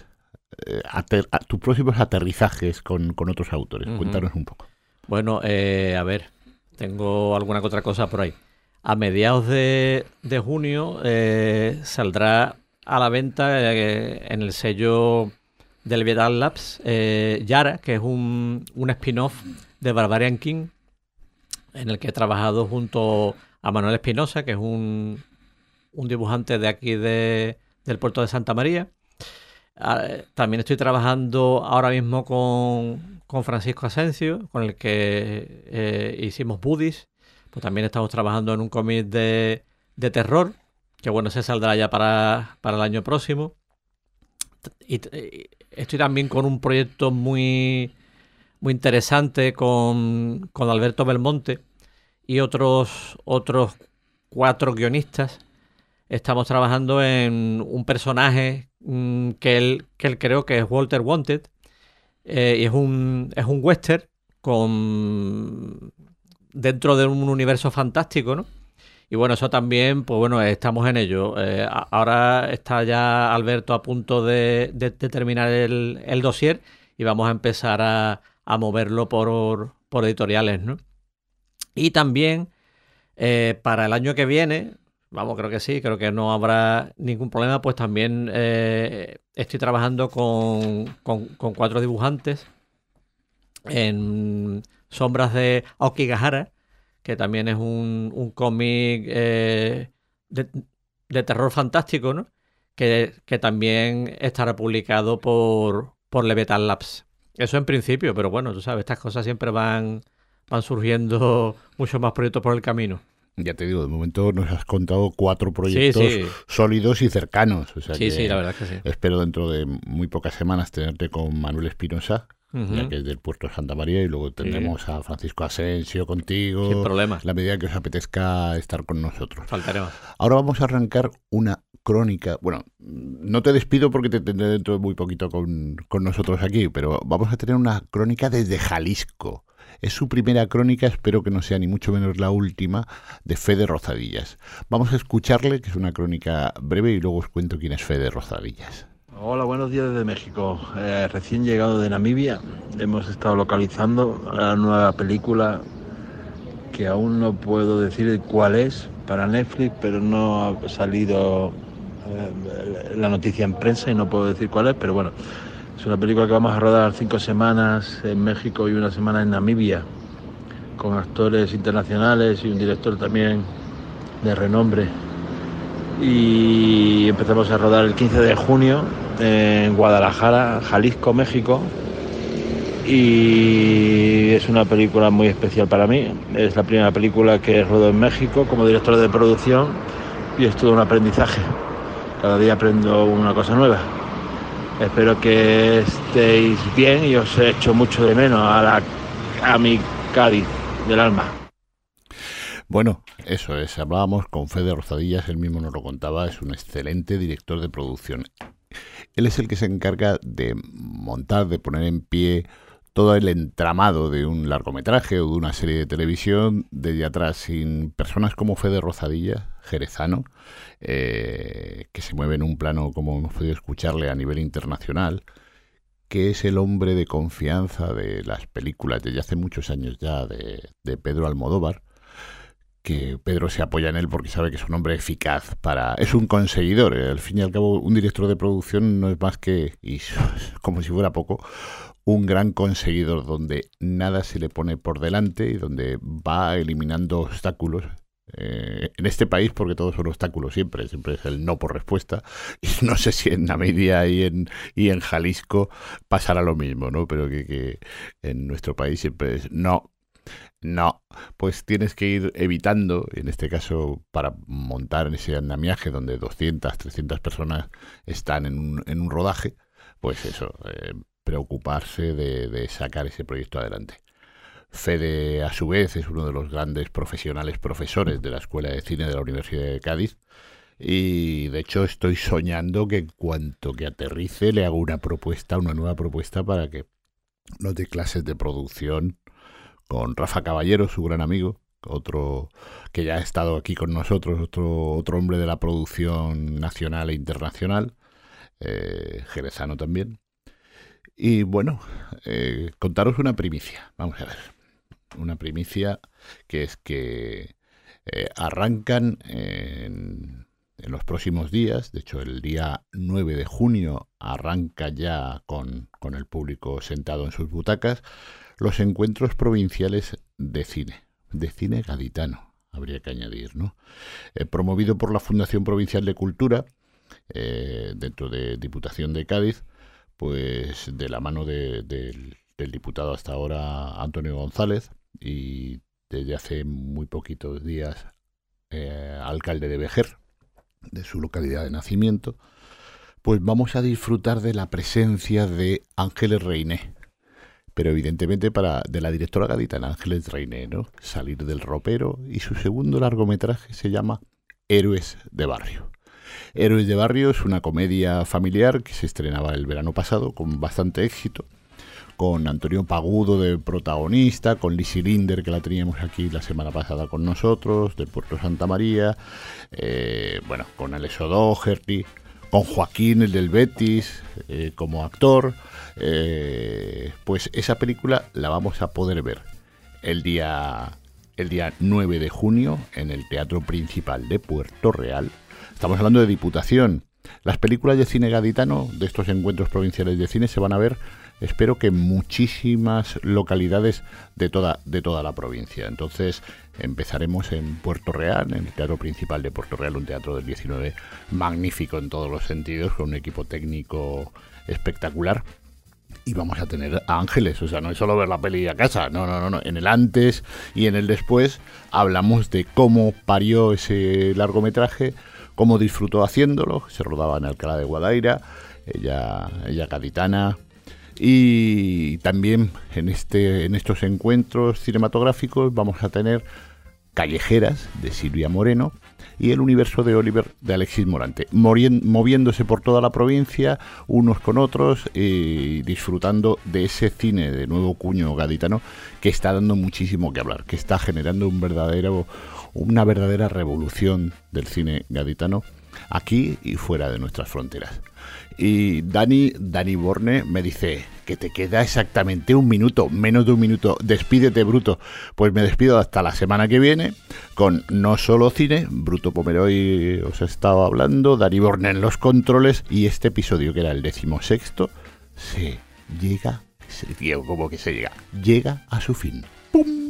aterrizajes con otros autores. Cuéntanos un poco. Bueno, a ver, tengo alguna que otra cosa por ahí. A mediados de junio saldrá a la venta en el sello del Vital Labs Yara, que es un spin-off de Barbarian King, en el que he trabajado junto a Manuel Espinosa, que es un dibujante de aquí del puerto de Santa María. También estoy trabajando ahora mismo con Francisco Asensio, con el que hicimos Buddies. Pues también estamos trabajando en un cómic de terror, que bueno, se saldrá ya para el año próximo. Y estoy también con un proyecto muy interesante con Alberto Belmonte y otros 4 guionistas. Estamos trabajando en un personaje que él creo que es Walter Wanted, y es un western dentro de un universo fantástico, ¿no? Y bueno, eso también, pues bueno, estamos en ello. Ahora está ya Alberto a punto de terminar el dossier y vamos a empezar a moverlo por editoriales, ¿no? Y también para el año que viene, vamos, creo que sí, creo que no habrá ningún problema, pues también estoy trabajando con 4 dibujantes en Sombras de Aokigahara, que también es un cómic de terror fantástico, ¿no? Que también estará publicado por Leviathan Labs. Eso en principio, pero bueno, tú sabes, estas cosas siempre van surgiendo muchos más proyectos por el camino. Ya te digo, de momento nos has contado 4 proyectos sólidos y cercanos. O sea sí, la verdad es que sí. Espero dentro de muy pocas semanas tenerte con Manuel Espinosa, ya que es del puerto de Santa María, y luego tendremos a Francisco Asensio contigo. Sin problema. La medida que os apetezca estar con nosotros. Faltaré más. Ahora vamos a arrancar una crónica. Bueno, no te despido porque te tendré dentro de muy poquito con nosotros aquí, pero vamos a tener una crónica desde Jalisco. Es su primera crónica, espero que no sea ni mucho menos la última, de Fede Rozadillas. Vamos a escucharle, que es una crónica breve, y luego os cuento quién es Fede Rozadillas. Hola, buenos días desde México. Recién llegado de Namibia, hemos estado localizando la nueva película que aún no puedo decir cuál es para Netflix, pero no ha salido la noticia en prensa y no puedo decir cuál es, pero bueno. Es una película que vamos a rodar 5 semanas en México y 1 semana en Namibia, con actores internacionales y un director también de renombre. Y empezamos a rodar el 15 de junio en Guadalajara, Jalisco, México. Y es una película muy especial para mí. Es la primera película que rodó en México como director de producción y es todo un aprendizaje. Cada día aprendo una cosa nueva. Espero que estéis bien y os he hecho mucho de menos a mi Cádiz del alma. Bueno, eso es, hablábamos con Fede Rozadillas, él mismo nos lo contaba, es un excelente director de producción. Él es el que se encarga de montar, de poner en pie todo el entramado de un largometraje o de una serie de televisión desde atrás, sin personas como Fede Rozadilla, jerezano, que se mueve en un plano, como hemos podido escucharle, a nivel internacional, que es el hombre de confianza de las películas desde hace muchos años ya de Pedro Almodóvar, que Pedro se apoya en él porque sabe que es un hombre eficaz es un conseguidor. Al fin y al cabo, un director de producción no es más que, y como si fuera poco, un gran conseguidor donde nada se le pone por delante y donde va eliminando obstáculos. En este país, porque todos son obstáculos siempre es el no por respuesta, y no sé si en Namibia y en Jalisco pasará lo mismo, ¿no? Pero que en nuestro país siempre es no, pues tienes que ir evitando, en este caso para montar en ese andamiaje donde 200, 300 personas están en un rodaje, pues eso, preocuparse de sacar ese proyecto adelante. Fede, a su vez, es uno de los grandes profesores de la Escuela de Cine de la Universidad de Cádiz, y de hecho estoy soñando que en cuanto que aterrice le hago una nueva propuesta para que nos dé clases de producción con Rafa Caballero, su gran amigo, otro que ya ha estado aquí con nosotros, otro hombre de la producción nacional e internacional, jerezano también. Y bueno, contaros una primicia, vamos a ver. Una primicia que es que arrancan en los próximos días. De hecho, el día 9 de junio arranca ya con el público sentado en sus butacas los encuentros provinciales de cine gaditano, habría que añadir, ¿no? Promovido por la Fundación Provincial de Cultura, dentro de Diputación de Cádiz, pues de la mano del diputado hasta ahora Antonio González, y desde hace muy poquitos días alcalde de Vejer, de su localidad de nacimiento, pues vamos a disfrutar de la presencia de Ángeles Reiné, pero evidentemente de la directora gaditana Ángeles Reiné, ¿no? Salir del ropero, y su segundo largometraje se llama Héroes de Barrio. Héroes de Barrio es una comedia familiar que se estrenaba el verano pasado con bastante éxito, con Antonio Pagudo de protagonista, con Lizzy Linder, que la teníamos aquí la semana pasada con nosotros, de Puerto Santa María, con Alex O'Doherty, con Joaquín, el del Betis, como actor. Pues esa película la vamos a poder ver el día 9 de junio en el Teatro Principal de Puerto Real. Estamos hablando de Diputación. Las películas de cine gaditano de estos encuentros provinciales de cine se van a ver, espero que en muchísimas localidades de toda la provincia. Entonces empezaremos en Puerto Real, en el Teatro Principal de Puerto Real, un teatro del 19 magnífico en todos los sentidos, con un equipo técnico espectacular. Y vamos a tener a Ángeles, o sea, no es solo ver la peli a casa, no. En el antes y en el después hablamos de cómo parió ese largometraje, cómo disfrutó haciéndolo. Se rodaba en Alcalá de Guadaira, ella gaditana. Y también en estos encuentros cinematográficos vamos a tener Callejeras, de Silvia Moreno, y El universo de Oliver, de Alexis Morante, moviéndose por toda la provincia, unos con otros, y disfrutando de ese cine de nuevo cuño gaditano que está dando muchísimo que hablar, que está generando una verdadera revolución del cine gaditano aquí y fuera de nuestras fronteras. Y Dani Borne me dice que te queda exactamente un minuto, menos de un minuto. Despídete, Bruto. Pues me despido hasta la semana que viene con No Solo Cine. Bruto Pomeroy os he estado hablando, Dani Borne en los controles, y este episodio, que era el 16º, llega a su fin. ¡Pum!